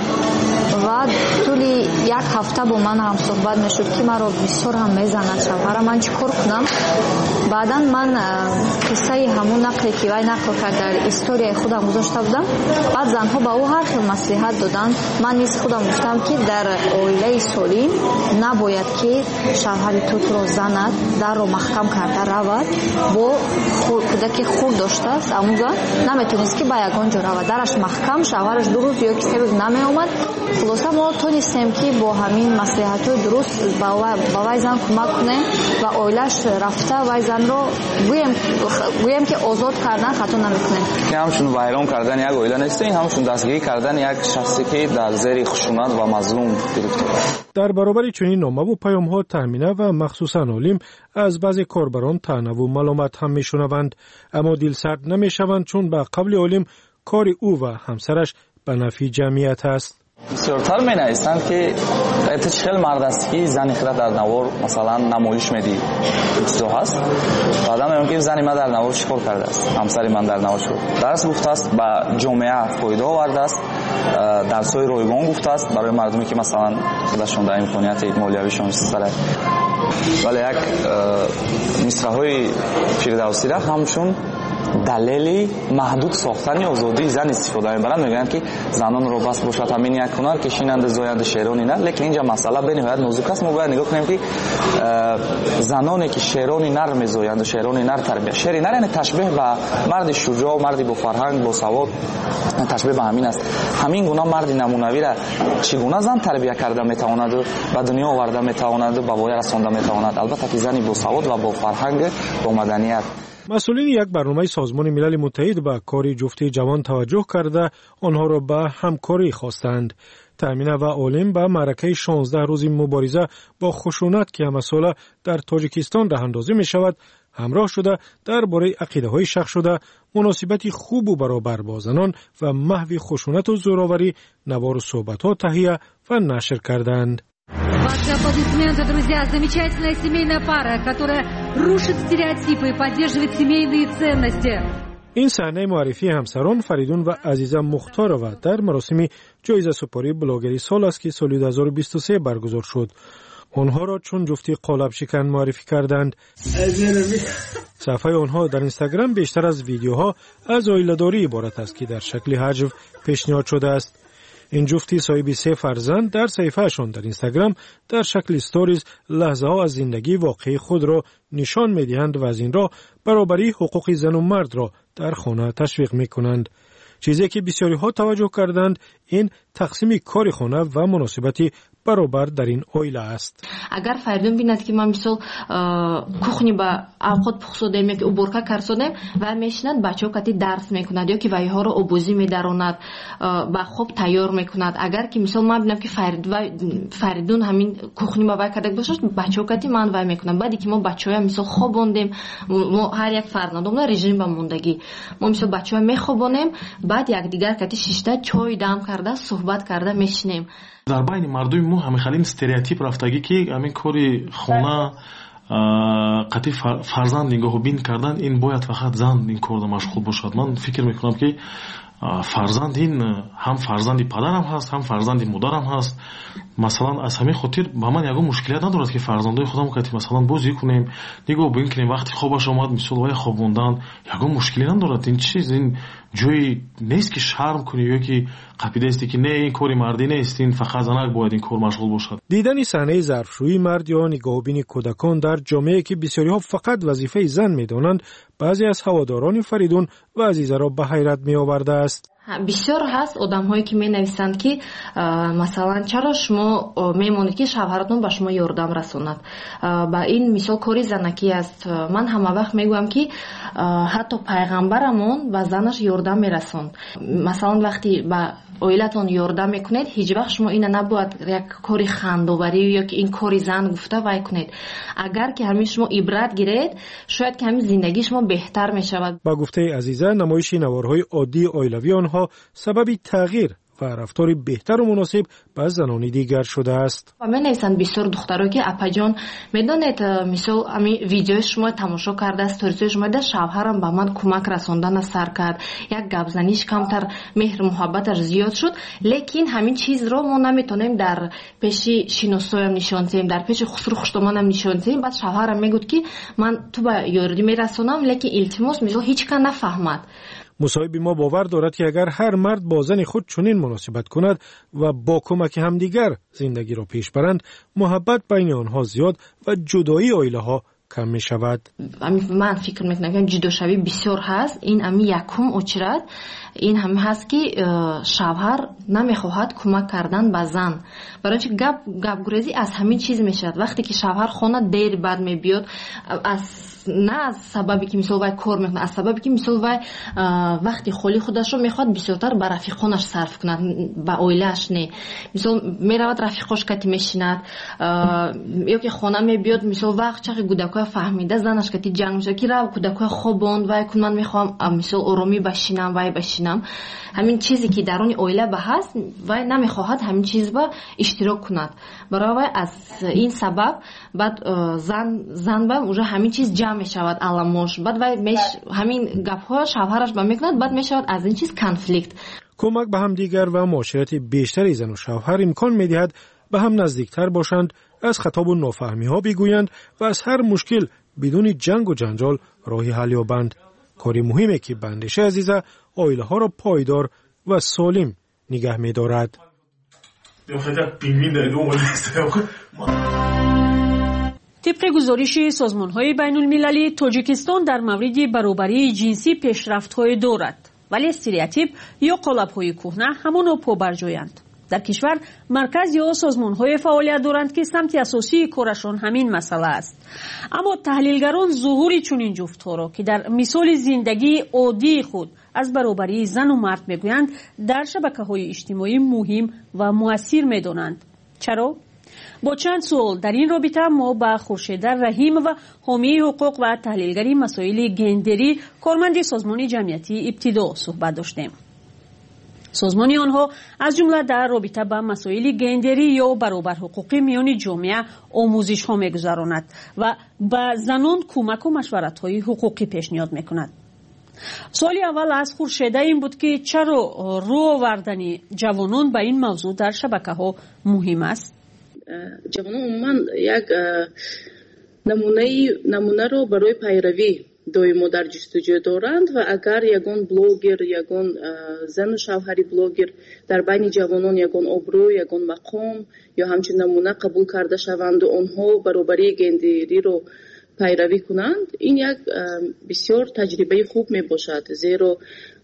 و طولی یک هفته با من هم صحبت میشد که مرا بسیار هم میزند شوهرم، من چیکار کنم؟ بعدا من قصه همون نقلی که وی نقل کرد در استوری خودم گذاشته بودم. بعد زنها با او هر خیل مصلحت دادن. من نیز خودم گفتم که در عائله سالم نباید که شوهر تو تو را زند، در رو محکم کرده رود، با کودک خود داشته است اموزا نمیتونست که با یگان جا رود، درش محکم، شوهرش دو روز یا که سه روز نمی آمد. خلاصه ما تونستیم که با همین مصلحت‌های درست با وی زن کمک کنیم و عائله‌اش رفته وی زن رو گویم گویم که آزاد کردن خطا نمیکنه. که همشون ویران کردن یک عائله نیست، این همشون دستگیری کردن یک شخصی که در زیر خشونت و مظلوم گرفته. در برابر چنین نامه و پیام‌ها تامینه و مخصوصاً عالم از بعضی کاربران طعنه و ملامت هم میشنوند، اما دلسرد نمیشوند چون به قبل عالم کار او و همسرش به نفع جمعیت است. بسیارتر می نویسند که اتش خیلی مرد است که زنی خود در نوار مثلا نمایش میدی این چیزا هست. بعدا میگم که زنی من در نوار چیکار کرده است، همسری من در نوار شد درس گفته است، به جامعه فایده آورده است، درس‌های رایگان گفته است برای مردمی که مثلا خودشون در امکانیت مالیویشون سره. ولی یک مصرع‌های فردوسی را همشون دلیلی محدود ساختن آزادی زن استفاده می‌برند. میگن که زنان رو بس باشد همین یک کنار که شیننده زاینده شیرانی نه، لیکن اینجا مسئله به نهایت نازک است. ما باید نگاه کنیم که زنانی که شیرانی نر می‌زایند و شیرانی نر تربیت، شیرانی نر یعنی تشبیه به مرد شجاع، مردی با فرهنگ، با سواد، تشبیه به همین است. همین گونه مرد نمونوی را چگونه زن تربیت کرده میتواند و به دنیا آورده میتواند و به وای رسانده میتواند. البته که زنی با سواد و با فرهنگ، با مدنیت. مسئولین یک برنامه سازمان ملل متحد به کار جفتی جوان توجه کرده آنها را به همکاری خواستند. تامین و عالم به معرکه شانزده روزی مبارزه با خشونت که همه ساله در تاجیکستان راه اندازی می شود همراه شده درباره عقیده های شخص شده مناسبتی خوب و برابر با زنان و محو خشونت و زوراوری نوار صحبت ها تهیه و نشر کردند. Ваши аплодисменты, друзья, замечательная семейная пара, которая рушит стереотипы и поддерживает семейные ценности. این صحنه معرفی همسران فریدون و عزیزه مختارова در مراسم جایزه سپاری بلاگری سال است که سال دو هزار و بیست و سه برگزار شد. آنها را چون جفتی قالب شکن معرفی کردند. صفحه آنها در اینستاگرام بیشتر از ویدیوها از عائله‌داری عبارت است که در شکل حجو پیشنهاد شده است. این جفتی صاحب سه فرزند در صفحه‌شان در اینستاگرام در شکل استوریز لحظه ها از زندگی واقعی خود را نشان می‌دهند و از این را برابری حقوق زن و مرد را در خانه تشویق می‌کنند. چیزی که بسیاری ها توجه کردند این تقسیم کار خانه و مناسبتی برابر در این عائله است. اگر فریدون بیند که من مثلا کухни با اوقات پخسودیم یا که уборка کردیم و میشنند بچه‌ها کتی درس میکند یا که وایها رو آبوزی میداروند با خوب تیار میکند. اگر که مثلا من ببینم که فرید و فریدون همین کухни با وای کرده باشه بچه‌ها کتی من وای میکنم. بعدی که ما بچه‌ها مثلا خوابوندیم ما هر یک فرزندمون رژیم با موندگی ما مثلا بچه‌ها میخوابونیم بعد یک دیگر کتی شیشته چای دم کرده صحبت کرده میشنیم. در بین مردم ما همه خیلی استریوتیپ رفتگی که همین کاری خونه قطعی فرزند نگاه بین کردن این باید فقط زن این کار مشغول باشد. من فکر میکنم که فرزند این هم فرزندی پدرم هست هم فرزندی مادرم هست. مثلا از همین خاطر با من یگو مشکلیت ندارد که فرزندای خودم که مثلا بازی کنیم نگاه بین کنیم وقتی خوابش آمد مثلا وای خوابوندن یگو مشکلی ندارد. این چیز این جوی نیست که شرم کنی یا که قاعده است که نه این کاری مردی نیست این فقط زنک باید این کار مشغول باشد. دیدن صحنه ظرفشویی مرد یا نگاهبین کودکان در جامعه که بسیاری ها فقط وظیفه زن میدانند بعضی از هواداران فریدون و عزیزه را به حیرت می آورده است. بسیار هست آدم هایی که می نویسند که مثلا چرا شما میمونید که شوهرتون به شما یاردم رسوند. با این مثال کاری زنکی است. من همه وقت میگویم که حتی پیغمبرمون به زنش یاردم میرسوند. مثلا وقتی به عائلتون یاردم میکنید هیچ وقت شما این نباید یک کاری خندوبری یا که این کاری زن گفته وای کنید. اگر که همین شما عبرت گیرید شاید که همین زندگی شما بهتر میشود. با گفته عزیزه نمایش نوارهای عادی عائلوی آنها سببی تغییر و رفتاری بهتر و مناسب با زنان دیگر شده است. و من نویسند بسیار دخترها که اپا جان میدونید مثلا همین ویدیو شما تماشا کرده استوریز شما ده شوهرم به من کمک رساندن سر کرد یک گپ زنیش کمتر مهر محبتش زیاد شد لیکن همین چیز رو ما نمیتونیم در پیش شینوسویم نشان دهیم در پیش خسرو خوشتمانم نشان دهیم. بعد شوهرم میگفت که من تو به یاردی میرسونم لیکن التماس مثلا هیچ کس نفهمد. مصاحب ما باور دارد که اگر هر مرد با زن خود چنین مناسبت کند و با کمک همدیگر زندگی را پیش برند محبت بین آنها زیاد و جدایی عائله ها کم می شود. من فکر میکنم که جدا شوی بسیار هست. این امی یکم اچرد این هم هست که شوهر نمیخواهد کمک کردن به زن برای اینکه گپ گپ گریزی از همین چیز میشد. وقتی که شوهر خانه دیر بعد میبیاد از نه از سببی که مثلا وای کار میکنه از سببی که مثلا وای وقتی خالی خودش رو میخواد بسیارتر به رفیقانش صرف کند به عائله‌اش نه. مثلا میرود رفیقاش کتی میشیند یا که خانه میبیاد مثلا وقت چقدر کودکای فهمیده زنش کتی جنگ میشه که رو کودکای خوابوند وای کن من میخوام مثلا آرامی بشینم وای بشینم. همین چیزی که در اون عائله به هست وای نمیخواهد همین چیز با اشتراک کند. برای از این سبب بعد زن زن با اونجا همین چیز جمع میشود علامش بعد وای میش همین گپ‌ها شوهرش با میکند بعد میشود از این چیز کانفلیکت. کمک به هم دیگر و معاشرت بیشتری زن و شوهر امکان میدهد به هم نزدیکتر باشند از خطاب و نافهمی ها بگویند و از هر مشکل بدون جنگ و جنجال راهی حل یابند. کاری مهمی که به اندیشه عزیزه آیله ها را پایدار و سالم نگه می دارد. طبق گزارش سازمان‌های بین‌المللی، تاجیکستان در مورد برابری جنسی پیشرفت‌های دارد، ولی استریوتیپ یا قالب‌های کهنه همانا پابرجایند. در کشور مرکز یا سازمان‌های فعالیت دارند که سمت اساسی کارشان همین مسئله است. اما تحلیلگران ظهور چنین جفت‌ها را که در مثال زندگی عادی خود از برابری زن و مرد میگویند در شبکه‌های اجتماعی مهم و مؤثر می‌دانند. چرا؟ با چند سوال در این رابطه ما با خورشید رحیم و حامی حقوق و تحلیلگری مسائل گندری کارمند سازمان جمعیتی ابتدا صحبت داشتیم. سازمان آنها از جمله در رابطه با مسائل گندری یا برابر حقوقی میان جامعه آموزش ها میگذراند و به زنان کمک و مشورت های حقوقی پیشنهاد میکند. سوالی اول از خورشید این بود که چرا رو آوردن جوانان به این موضوع در شبکه ها مهم است؟ جوانان عموما یک نمونه نمونه رو برای پیروی دویمو در جستجو دارند و اگر یگان بلوگر یگان زن و شوهری بلوگر در بین جوانان یگان ابرو یگان مقام یا همچنین نمونه قبول کرده شوند و آنها برابری گندری رو پیروی کنند، این یک بسیار تجربه خوب می باشد، زیرا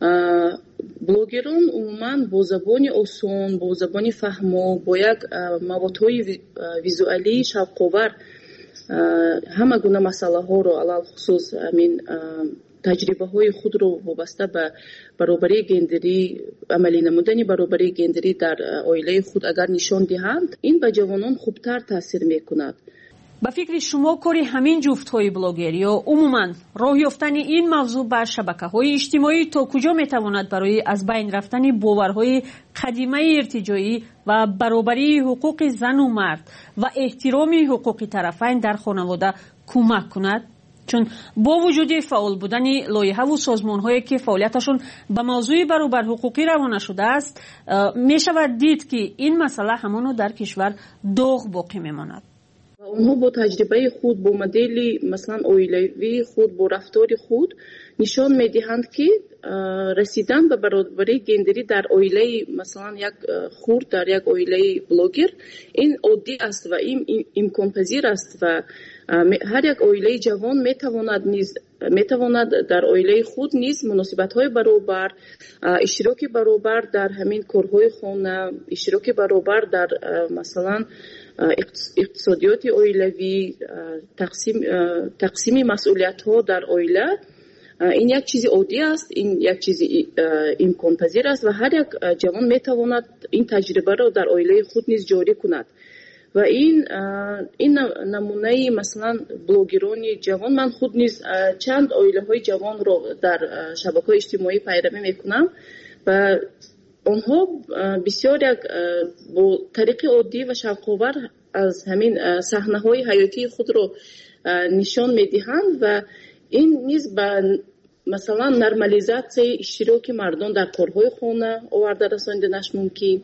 بلوگران عموما با زبان آسان، با زبان فهمو، با یک موادهای ویزوالی شوق‌آور همه گونه مسئله ها رو علل خصوص امین تجربه های خود رو وابسته به برابری گندری، عملی نمودن برابری گندری در عائله خود اگر نشان دهند، این به جوانان خوبتر تاثیر میکند. به فکر شما کاری همین جفت های بلاگر یا عموما راه یافتن این موضوع بر شبکه های اجتماعی تا کجا میتواند برای از بین رفتن باورهای قدیمه ارتجاعی و برابری حقوق زن و مرد و احترام حقوق طرفین در خانواده کمک کند؟ چون با وجود فعال بودن لایحه و سازمان‌هایی که فعالیتشون به موضوع برابر حقوقی روانه شده است، می شود دید که این مسئله همانو در کشور داغ باقی میماند. اونها با تجربه خود، با مدل مثلا عائلوی خود، با رفتار خود نشان میدهند که رسیدن به برابری گندری در عائله مثلا یک خورد، در یک عائله بلوگر، این عادی است و این امکان پذیر است و هر یک عائله جوان میتواند نیز میتواند در عائله خود نیز مناسبت‌های برابر، اشتراک برابر در همین کارهای خانه، اشتراک برابر در مثلا اقتصادیات عائلوی، تقسیم تقسیم مسئولیت‌ها در عائله، این یک چیز عادی است، این یک چیز امکان پذیر است و هر یک جوان میتواند این تجربه را در عائله خود نیز جاری کند. و این این نمونه مثلا بلوگران جوان، من خود نیز چند عائله‌های جوان رو در شبکه‌های اجتماعی پیروی میکنم و آنها بسیار یک با طریق عادی و شوق‌آور از همین صحنه‌های حیاتی خود رو نشان میدهند و این نیز به مثلا نرمالیزاسیون اشتراک مردان در کارهای خانه آورده رساندنش ممکن.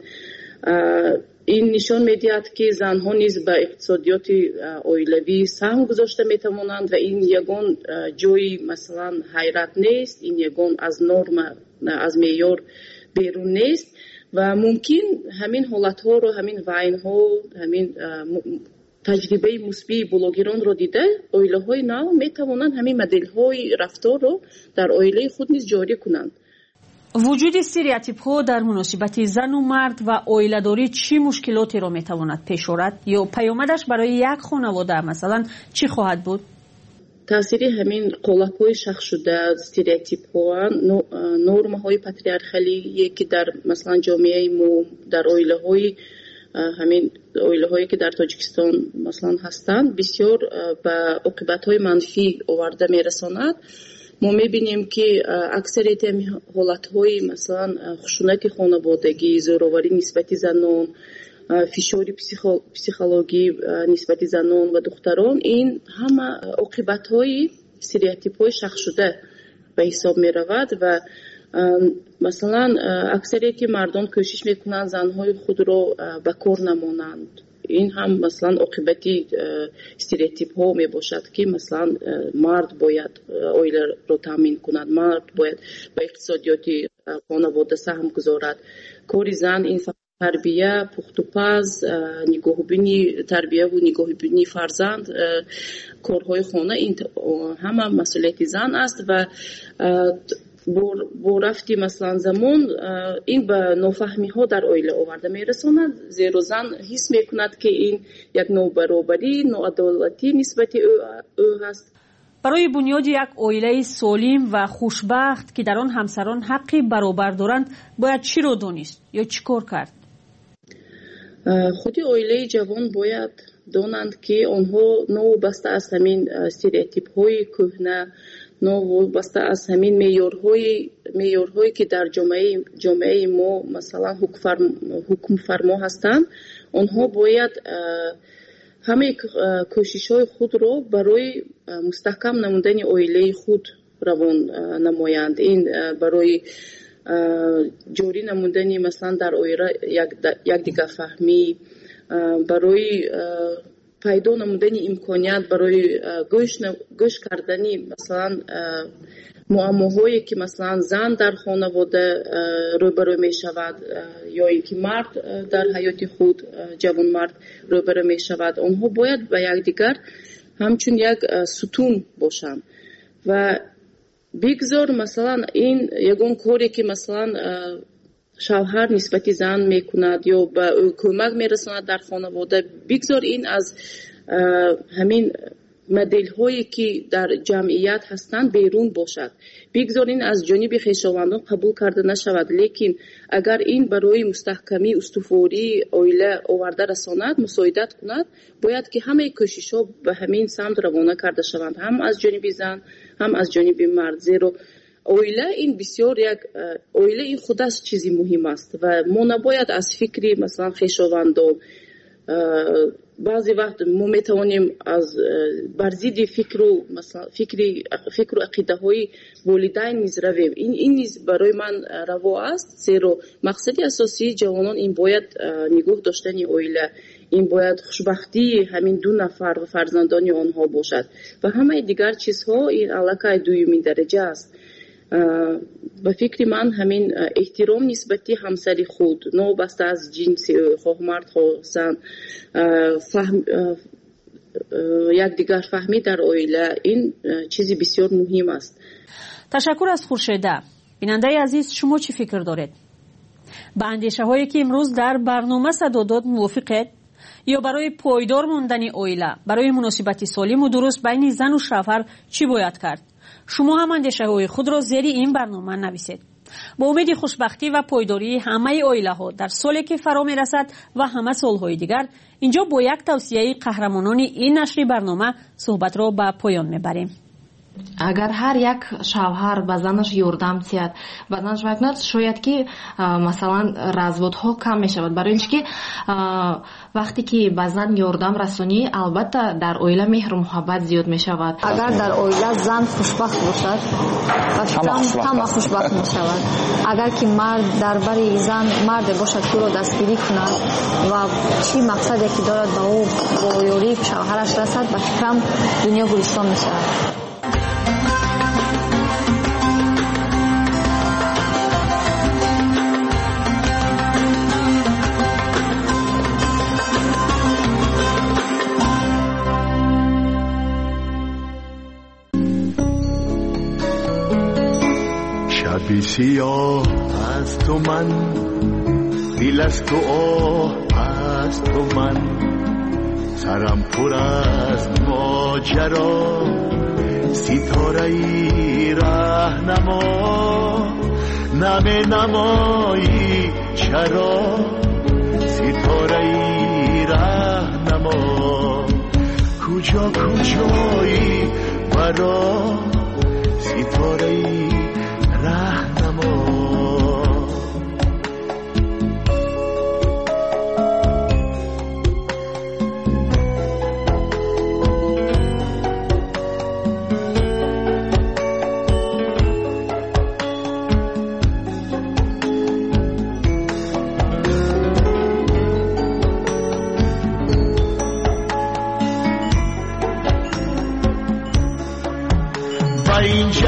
این نشان میدهد که زنها نیز به اقتصادیات عائلوی سهم گذاشته میتوانند و این یگان جای مثلا حیرت نیست، این یگان از نرم از معیار بیرون نیست و ممکن همین حالت ها رو، همین وین ها، همین تجربه مثبت بلوگران رو دیده عائله های نو میتوانند همین مدل های رفتار رو در عائله خود نیز جاری کنند. وجود استریوتیپ ها در مناسبت زن و مرد و عائله داری چی مشکلاتی را میتواند پیش آورد یا پیامدش برای یک خانواده مثلا چی خواهد بود؟ تاثیر همین قالب‌های شخص شده، استریوتیپ‌ها، نرم‌های پاتریارخالی که در مثلا جامعه ما، در عائله‌های همین عائله‌هایی که در تاجیکستان مثلا هستند بسیار به عاقبت‌های منفی آورده میرساند. ما می‌بینیم که اکثریت حالت‌های مثلا خشونت خانوادگی، زورآوری نسبت زنان، فشاری پسیخولوژی نسبت زنان و دختران، این همه عاقبت‌های استریوتیپ‌های شخص شده به حساب می‌رود و مثلا اکثریت مردم کوشش میکنند زنهای خود را به کار نمانند. این هم مثلا عاقبتی استریوتیپ ها می باشد که مثلا مرد باید اویله رو تامین کند، مرد باید به اقتصادیات خانواده سهم گذارد. کاری زن این تربیه، پخت و پز، نگاهبینی تربیه و نگاهبینی فرزند، کارهای خانه، این همه مسئولیت زن است و با رفتی مثلا زمان این به نافهمی ها در عائله آورده می رساند، زیرا زن حس می کند که این یک نابرابری، ناعدالتی نسبت او هست. برای بنیاد یک عائله سالم و خوشبخت که در آن همسران حقی برابر دارند باید چی رو دانست یا چی کار کرد؟ خودی عائله جوان باید دانند که آنها نوابسته از همین استریوتیپ های کهنه، نوابسته از همین معیارهای معیارهایی که در جامعه جامعه ما مثلا حکم فرما هستند، آنها باید همه کوشش های خود را برای مستحکم نمودن عائله خود روان نمایند. این برای جوری نمودن مثلا در عائله یک دیگر فهمی، برای پیدا نمودن امکانیت برای گوش گوش کردنی مثلا معماهایی که مثلا زن در خانواده روبرو می شود یا اینکه مرد در حیات خود جوان مرد روبرو می شود، آنها باید به یکدیگر همچون یک ستون باشند و بگذار مثلا این یگان کاری که مثلا شوهر نسبت زن میکند یا به او کمک میرساند در خانواده، بگذار این از همین مدل هایی که در جمعیت هستند بیرون باشد، بگذار این از جانب خویشاوندان قبول کرده نشود. لیکن اگر این برای مستحکمی استواری عائله آورده رساند، مساعدت کند، باید که همه کوشش ها به همین سمت روانه کرده شوند، هم از جانب زن هم از جانب مرد. زیرا عائله این بسیار یک عائله این خودش چیزی مهم است و ما نباید از فکری مثلا خویشاوندان بعضی وقت ما میتوانیم از برزید فکر و مثلا فکری فکر و عقیده های والدین نیز رویم. این این نیز برای من روا است، زیرا مقصد اساسی جوانان این باید نگاه داشتن عائله، این باید خوشبختی همین دو نفر و فرزندان آنها باشد و همه دیگر چیزها این علاقه دومین درجه است. به فکر من همین احترام نسبتی همسری خود، نوبسته از جنس خواه مرد خواه زن، فهم یک دیگر فهمی در عائله، این چیزی بسیار مهم است. تشکر از خورشیده. بیننده عزیز، شما چی فکر دارید؟ به اندیشه هایی که امروز در برنامه صدا داد موافقید؟ یا برای پایدار موندن عائله، برای مناسبت سالم و درست بین زن و شوهر چی باید کرد؟ شما هم اندیشه های خود را زیر این برنامه نویسید. با امید خوشبختی و پایداری همه عائله ها در سالی که فرا می رسد و همه سالهای دیگر، اینجا با یک توصیه قهرمانان این نشر برنامه صحبت را به پایان می بریم. اگر هر یک شوهر به زنش یاردم تید و زنش بکند، شاید که مثلا разводها کم می شود، برای اینکه وقتی که به زن یاردم رسونی البته در عائله مهر و محبت زیاد می شود. اگر در عائله زن خوشبخت باشد و همه خوشبخت می شود. اگر که مرد در بری زن مرد باشد که را دستگیری کند و چی مقصدی که دارد به او با یاری شوهرش رسد، به فکرم دنیا گلستان می شود. شبی سیاه از تو من، دل از تو آه از تو من، سرم پر از ماجرا، ستاره ای راهنما، نمی نمایی چرا، ستاره ای راهنما، کجا کجایی برا، ستاره ای راهنما.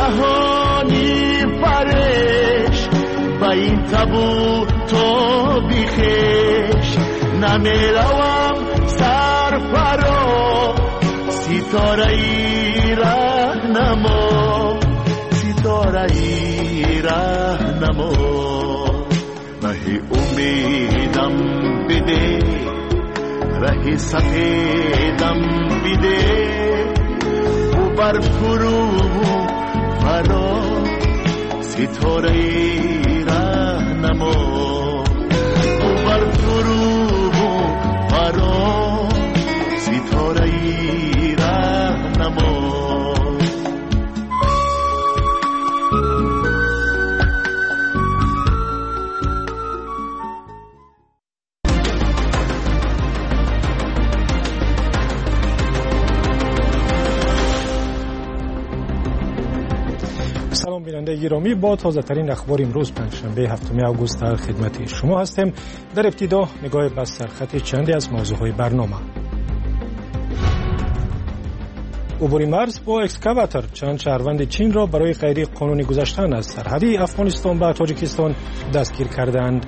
جهانی فرش و این تبو تو بیخش نمیروم سرفرا ستاره ای رهنما ستاره ای رهنما مهی امیدم بده ره سفیدم بده و بر فرو فرا ستاره ای رهنما و بر فرو فرا ستاره ای رهنما سلام بیننده گرامی، با تازه ترین اخبار امروز پنجشنبه هفتم آگوست در خدمت شما هستیم. در ابتدا نگاه به سرخط چندی از موضوعهای برنامه. عبور مرز با اکسکاواتر، چند شهروند چین را برای غیر قانونی گذشتن از سرحدی افغانستان به تاجیکستان دستگیر کردند.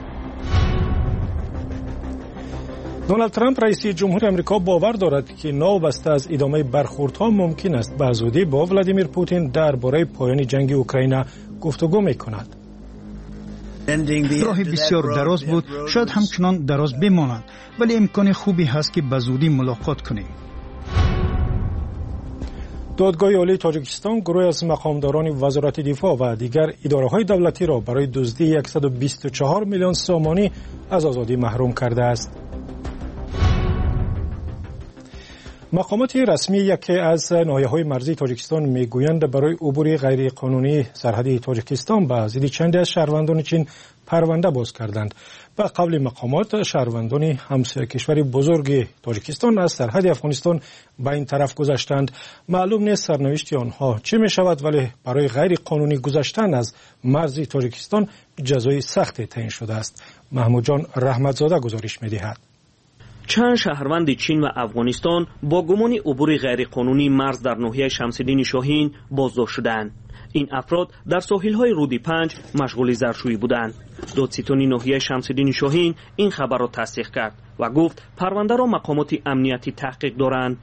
دونالد ترامپ رئیس جمهوری آمریکا باور دارد که نوبسته از ادامه برخوردها ممکن است به زودی با ولادیمیر پوتین درباره پایان جنگ اوکراین گفتگو می‌کند. راه بسیار دراز بود، شاید همچنان دراز بماند، ولی امکان خوبی هست که به زودی ملاقات کنیم. دادگاه عالی تاجیکستان گروه از مقامداران وزارت دفاع و دیگر اداره‌های دولتی را برای دزدی صد و بیست و چهار میلیون سومانی از آزادی محروم کرده است. مقامات رسمی یکی از ناحیه‌های مرزی تاجیکستان میگویند برای عبور غیرقانونی سرحدی تاجیکستان به ضد چندی از شهروندان چین پرونده باز کردند. به قول مقامات، شهروندان همسایه کشور بزرگ تاجیکستان از سرحد افغانستان به این طرف گذشتند. معلوم نیست سرنوشت آنها چه می شود، ولی برای غیر قانونی گذشتن از مرزی تاجیکستان جزای سختی تعیین شده است. محمود جان رحمتزاده گزارش می دهد. چند شهروند چین و افغانستان با گمان عبور غیرقانونی مرز در ناحیه شمس‌الدین شاهین بازداشت شدند. این افراد در ساحل‌های رود پنج مشغول زرشویی بودند. دادستانی ناحیه شمس‌الدین شاهین این خبر را تصدیق کرد و گفت پرونده را مقامات امنیتی تحقیق دارند.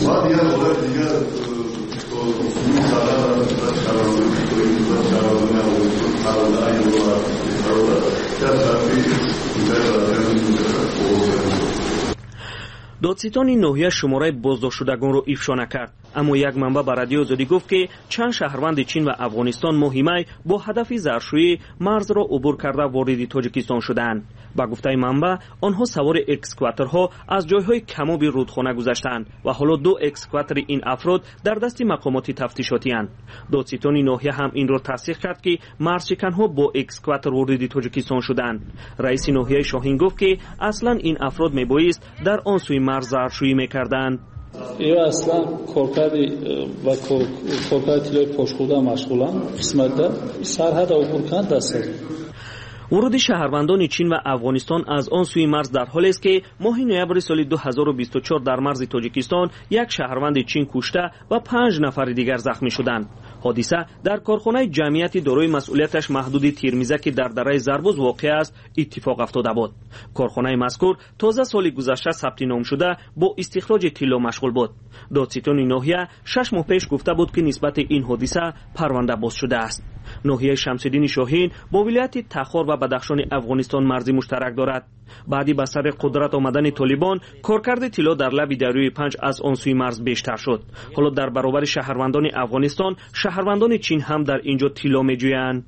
دادستان ناحیه شماره بازداشت شدگان را افشا نکرد، اما یک منبع به رادیو آزادی گفت که چند شهروند چین و افغانستان ماه می با هدف زرشویی مرز را عبور کرده وارد تاجیکستان شدند. با گفته منبع آنها سوار اکسکواترها از جایهای کمابی رودخانه گذشتند و حالا دو اکسکواتر این افراد در دست مقامات تفتیشاتی اند. دادستان ناحیه هم این را تصدیق کرد که مرزچکنها با اکسکواتر وارد تاجیکستان شدند. رئیس ناحیه شاهین گفت که اصلا این افراد میبایست در آن سوی مرز زرشویی میکردند. ای اصلا کارکردی و کارکرد تیلای پاشخورده مشغولن قسمت ده سرحد عبور کردن دست. ورود شهروندان چین و افغانستان از آن سوی مرز در حالی است که ماه نوامبر سال دو هزار و بیست و چهار در مرز تاجیکستان یک شهروند چین کشته و پنج نفر دیگر زخمی شدند. حادثه در کارخانه جمعیتی دارای مسئولیتش محدود تیرمیزه که در دره زربوز واقع است اتفاق افتاده بود. کارخانه مذکور تازه سال گذشته ثبت نام شده با استخراج طلا مشغول بود. دادستان ناحیه شش ماه پیش گفته بود که نسبت این حادثه پرونده باز شده است. ناحیه شمس‌الدین شاهین با ولایت تخار و بدخشان افغانستان مرزی مشترک دارد. بعدی به سر قدرت آمدن طالبان کارکرد طلا در لب دریای پنج از آن سوی مرز بیشتر شد. حالا در برابر شهروندان افغانستان، شهروندان چین هم در اینجا طلا می‌جویند.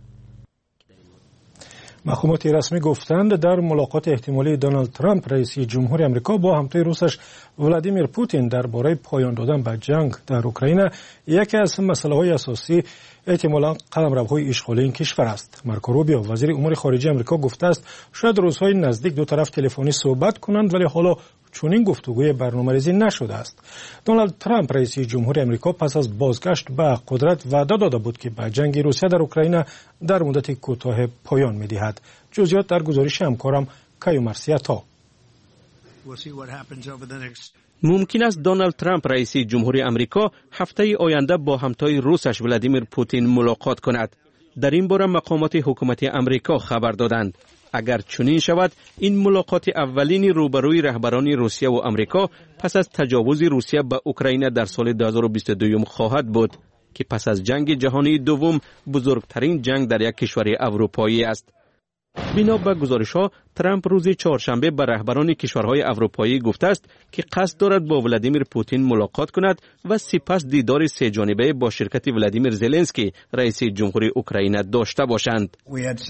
مقامات رسمی گفتند در ملاقات احتمالی دونالد ترامپ رئیس جمهوری آمریکا با همتای روسش ولادیمیر پوتین درباره پایان دادن به جنگ در اوکراین یکی از مسائل اساسی احتمالاً قلمروهای اشغالی این کشور است. مارکو روبیو وزیر امور خارجه آمریکا گفته است شاید روزهای نزدیک دو طرف تلفنی صحبت کنند، ولی حالا چنین گفتگوی برنامه‌ریزی نشده است. دونالد ترامپ رئیس جمهوری آمریکا پس از بازگشت به قدرت وعده داده بود که به جنگ روسیه در اوکراین در مدت کوتاه پایان می‌دهد. جزئیات در گزارش همکارم کایو مارسیاتا. ممکن است دونالد ترامپ رئیس جمهوری آمریکا هفته آینده با همتای روسش ولادیمیر پوتین ملاقات کند. در این باره مقامات حکومت آمریکا خبر دادند. اگر چنین شود، این ملاقات اولین روبروی رهبران روسیه و آمریکا پس از تجاوز روسیه به اوکراین در سال دو هزار و بیست و دو خواهد بود که پس از جنگ جهانی دوم بزرگترین جنگ در یک کشور اروپایی است. بنا به گزارش‌ها، ترامپ روز چهارشنبه به رهبران کشورهای اروپایی گفته است که قصد دارد با ولادیمیر پوتین ملاقات کند و سپس دیدار سه جانبه با شرکت ولادیمیر زلنسکی رئیس جمهوری اوکراین داشته باشند.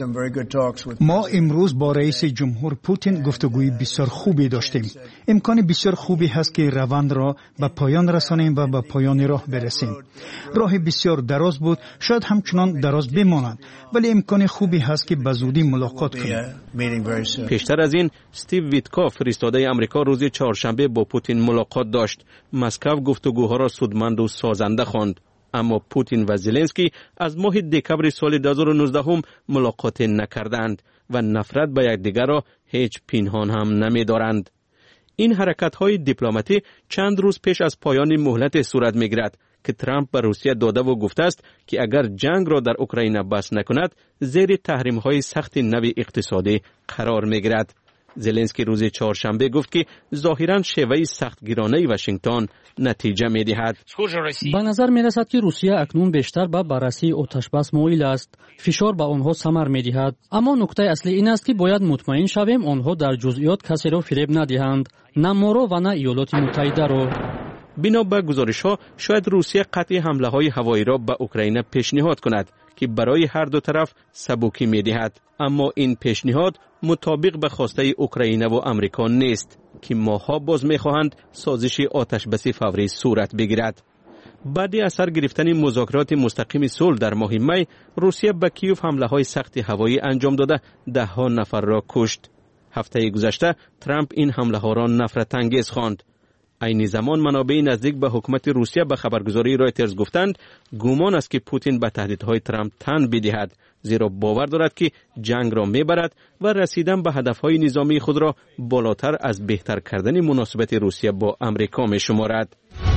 ما امروز با رئیس جمهور پوتین گفتگوی بسیار خوبی داشتیم. امکان بسیار خوبی هست که روند را به پایان رسانیم و به پایان راه برسیم. راه بسیار دراز بود، شاید همچنان دراز بماند، ولی امکان خوبی هست که به زودی ملاقات کنیم. پیشتر از این، استیو ویتکاف فرستاده آمریکا روز چهارشنبه با پوتین ملاقات داشت. مسکو گفتگوها را سودمند و سازنده خواند. اما پوتین و زلنسکی از ماه دکبر سال دو هزار و نوزده هم ملاقات نکردند و نفرت به یکدیگر را هیچ پنهان هم نمی‌دارند. این حرکت‌های دیپلماتی چند روز پیش از پایان مهلت صورت می‌گیرد که ترامپ به روسیه داده و گفته است که اگر جنگ را در اوکراین بس نکند، زیر تحریم‌های سخت نوع اقتصادی قرار می‌گیرد. زلنسکی روز چهارشنبه گفت که ظاهراً شیوه سختگیرانه واشنگتن نتیجه می‌دهد. به نظر می‌رسد که روسیه اکنون بیشتر به بررسی آتش بس مایل است. فشار به آنها ثمر می‌دهد. اما نکته اصلی این است که باید مطمئن شویم آنها در جزئیات کسی را فریب ندهند، نه ما را و نه ایالات متحده را. بنا به گزارش‌ها، شاید روسیه قطع حمله‌های هوایی را به اوکراین پیشنهاد کند که برای هر دو طرف سبکی می‌دهد. اما این پیشنهاد مطابق به خواسته اوکراین و آمریکا نیست که ماها باز می‌خواهند سازش آتش بس فوری صورت بگیرد. بعد از سر گرفتن مذاکرات مستقیم صلح در ماه می، روسیه به کیوف حمله‌های سخت هوایی انجام داده ده‌ها نفر را کشت. هفته گذشته ترامپ این حمله‌ها را نفرت انگیز خواند. این زمان منابع نزدیک به حکومت روسیه به خبرگزاری رایترز گفتند گمان است که پوتین به تهدیدهای ترامپ تن بدهد، زیرا باور دارد که جنگ را میبرد و رسیدن به هدفهای نظامی خود را بالاتر از بهتر کردن مناسبت روسیه با آمریکا میشمارد.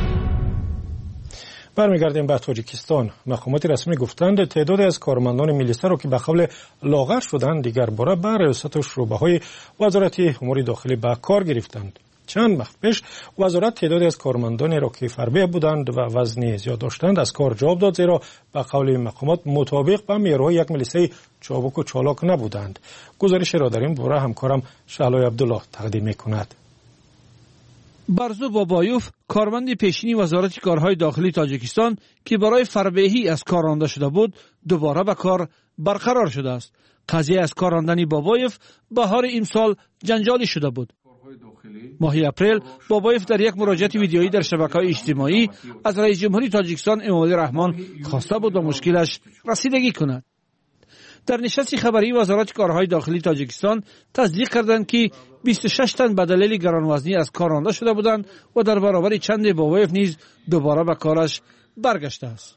برمیگردیم به تاجیکستان. مقامات رسمی گفتند تعدادی از کارمندان میلیسا را که به قول لاغر شدند دیگر باره به ریاست و شعبه‌های وزارت امور داخلی به کار گرفتند. چند وقت پیش وزارت تعدادی از کارمندانی را که فربه بودند و وزنی زیاد داشتند از کار جواب داد، زیرا به قول مقامات مطابق با معیارهای یک میلیسه چابک و چالاک نبودند. گزارش را در این باره همکارم شهلای عبدالله تقدیم می‌کند. برزو بابایوف، کارمند پیشینی وزارت کارهای داخلی تاجیکستان که برای فربهی از کار رانده شده بود، دوباره به کار برقرار شده است. قضیه از کار راندن بابایوف بهار امسال جنجالی شده بود. ماه اپریل بابایوف در یک مراجعه ویدیویی در شبکه‌های اجتماعی از رئیس جمهوری تاجیکستان امامعلی رحمان خواسته بود به مشکلش رسیدگی کند. در نشست خبری وزارت کارهای داخلی تاجیکستان تصدیق کردند که بیست و شش تن به دلیل گرانوزنی از کار رانده شده بودند و در برابر چند بابایوف نیز دوباره به کارش برگشته است.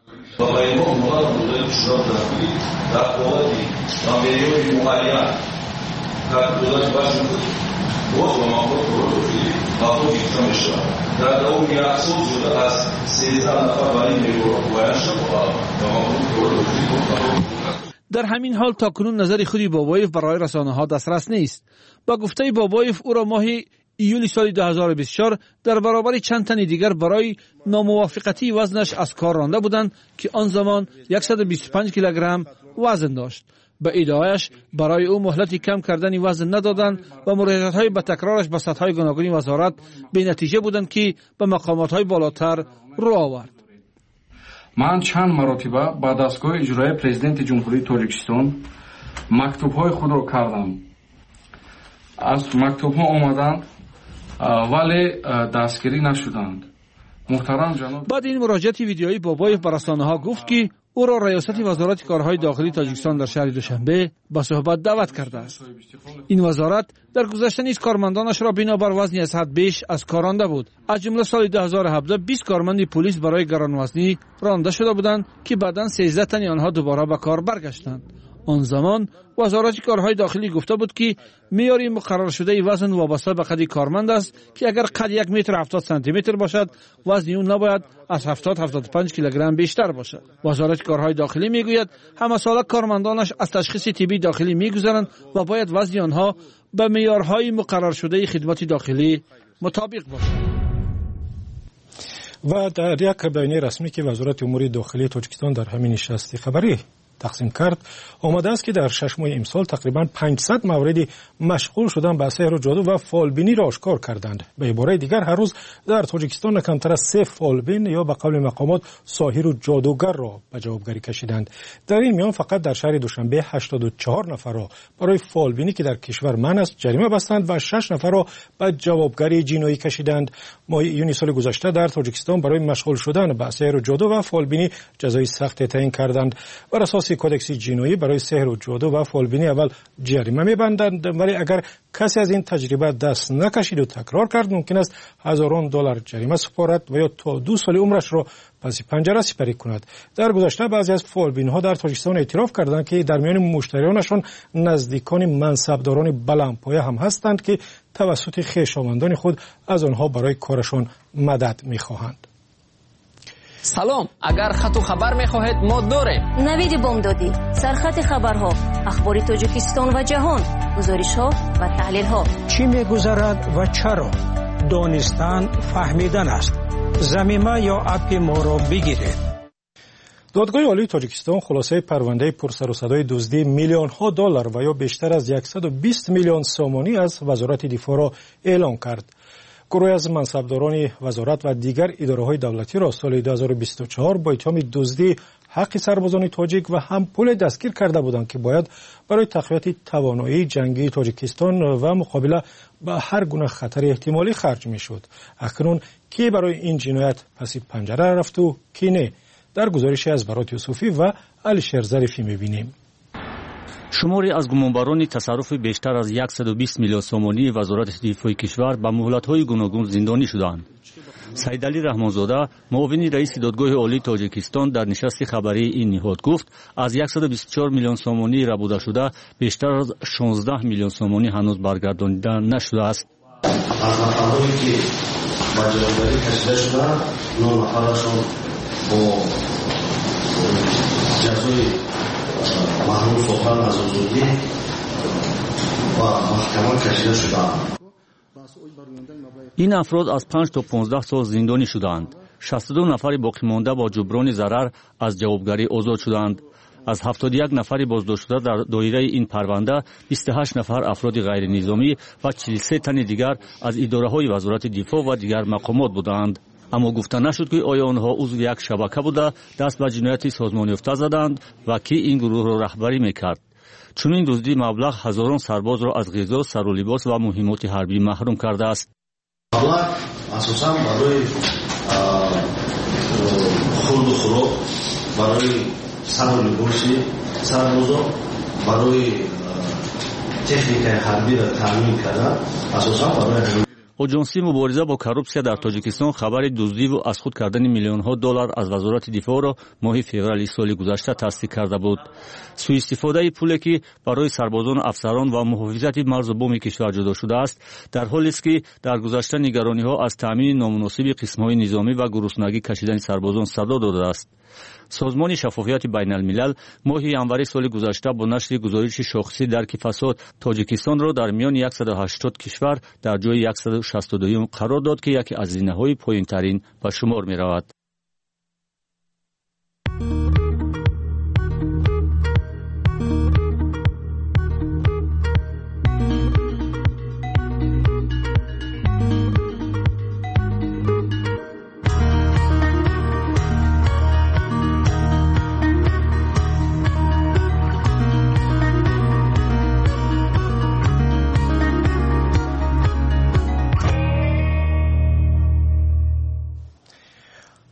در همین حال تاکنون نظر خودی بابایوف برای رسانه‌ها دسترس نیست. با گفته بابایوف او را ماه ایول سال دو هزار و بیست و چهار در برابر چند تن دیگر برای ناموافقتی وزنش از کار رانده بودند که آن زمان صد و بیست و پنج کیلوگرم وزن داشت. به ادعایش برای او مهلتی کم کردن وزن ندادند و مراجعه‌های به تکرارش به سطح‌های گوناگون وزارت به نتیجه بودند که به مقامات‌های بالاتر رو آورد. من چند مرتبه با دستگاه اجرایی پرزیدنت جمهوری تاجیکستان مکتوب‌های خود را کردم. از مکتوب‌ها آمدند ولی دستگیری نشدند. محترم جناب، بعد این مراجعه ویدیویی بابایوف به رسانه‌ها گفت که او را ریاست وزارت کارهای داخلی تاجیکستان در شهر دوشنبه به صحبت دعوت کرده است. این وزارت در گذشته نیز کارمندانش را بنابر وزنی از حد بیش از کار رانده بود. از جمله سال دو هزار و هفده بیست کارمند پلیس برای گرانوزنی رانده شده بودند که بعداً سیزده تن آنها دوباره به کار برگشتند. آن زمان وزارت کارهای داخلی گفته بود که معیار مقرر شده وزن وابسته به قد کارمند است که اگر قد یک متر هفتاد سانتی متر باشد وزن اون نباید از هفتاد تا هفتاد و پنج کیلوگرم بیشتر باشد. وزارت کارهای داخلی میگوید همه ساله کارمندانش از تشخیص طبی داخلی میگذرند و باید وزن آنها به معیارهای مقرر شده خدمات داخلی مطابق باشد. و در یک بیانیه رسمی که وزارت امور داخلی تاجیکستان در همین نشست خبری تقسیم کرد آمده است که در شش ماه امسال تقریبا پانصد موردی مشغول شدن به سحر و جادو و فالبینی را آشکار کردند. به عباره دیگر هر روز در تاجیکستان کمتر از سه فالبین یا به قول مقامات ساحر و جادوگر را به جوابگری کشیدند. در این میان فقط در شهر دوشنبه هشتاد و چهار نفر را برای فالبینی که در کشور منع است جریمه بستند و شش نفر را به جوابگری جنایی کشیدند. ماه یونیو سال گذشته در تاجیکستان برای مشغول شدن به سحر و جادو و فالبینی جزای سخت تعیین کردند. بر اساس کودکس جنایی برای سحر و جادو و فالبینی اول جریمه می‌بندند، ولی اگر کسی از این تجربه دست نکشید و تکرار کرد ممکن است هزاران دلار جریمه سپارد و یا تا دو سال عمرش را پس پنجره سپری کند. در گذشته بعضی از فالبین‌ها در تاجیکستان اعتراف کردند که در میان مشتریانشان نزدیکان منصبداران بلندپایه هم هستند که توسط خویشاوندان خود از آنها برای کارشان مدد می‌خواهند. سلام، اگر خط و خبر می‌خواهید ما داریم. نوید بامدادی، سرخط خبرها، اخبار تاجیکستان و جهان، گزارش‌ها و تحلیل‌ها. چی می‌گذرد و چرا؟ دانستن فهمیدن است. زمینه یا اپ ما را بگیرید. دادگاه عالی تاجیکستان خلاصه پرونده پرسر و صدای دزدی میلیون ها دلار و یا بیشتر از صد و بیست میلیون سومانی از وزارت دفاع را اعلام کرد. گروهی از منصبداران وزارت و دیگر اداره‌های دولتی را سال دو هزار و بیست و چهار با اتهام دزدی حق سربازان تاجیک و هم پول دستگیر کرده بودند که باید برای تقویت توانایی جنگی تاجیکستان و مقابله با هر گونه خطر احتمالی خرج می‌شد. اکنون کی برای این جنایت پس پنجره رفت و کی نه؟ در گزارشی از برات یوسفی و علی شرزریفی می‌بینیم. شماری از گمانبران تصرف بیشتر از صد و بیست میلیون سومانی وزارت دفاع کشور به مهلت‌های گوناگون زندانی شدند. سیدعلی رحمانزاده، معاون رئیس دادگاه عالی تاجیکستان در نشست خبری این نهاد گفت از صد و بیست و چهار میلیون سومانی ربوده شده بیشتر از شانزده میلیون سومانی هنوز برگردانیده نشده است. از نفرهایی که با جوابداری کشیده شده نه نفرشان با جزای محروم ساختن از آزادی و محکمه کشیده شدند. این افراد از پنج تا پانزده سال زندانی شدند. شصت و دو نفر باقی مانده با جبران ضرر از جوابگری آزاد شدند. از هفتاد و یک نفر بازداشت شده در دایره این پرونده بیست و هشت نفر افراد غیر نظامی و چهل و سه تن دیگر از اداره‌های وزارت دفاع و دیگر مقامات بودند. اما گفته نشد که آیا آنها عضو یک شبکه بوده دست به جنایت سازمان یافته زدند و کی این گروه را رهبری میکرد. چون این دزدی مبلغ هزاران سرباز را از غذا، سر و لباس و مهمات حربی محروم کرده است. حالا اساساً برای خورد و خوراک، برای سر و لباس سربازا، برای تکنیک حربی را تامین کردن، اساساً برای آژانسی مبارزه با کروپسیا در تاجیکستان خبر دزدی و از خود کردن میلیون ها دلار از وزارت دفاع را ماه فوریه سال گذشته تصدیق کرده بود. سوء استفاده پولی که برای سربازان و افسران و محافظت مرز و بوم کشور جدا شده است، در حالی است که در گذشته نگرانی ها از تامین نامناسب قسم های نظامی و گرسنگی کشیدن سربازان صدا داده است. سازمان شفافیت بین الملل ماه ینوری سال گذشته با نشر گزارش شخصی درک فساد تاجیکستان را در میان صد و هشتاد کشور در جای صد و شصت و دو قرار داد که یکی از زینه‌های پایین‌ترین به شمار می‌رود.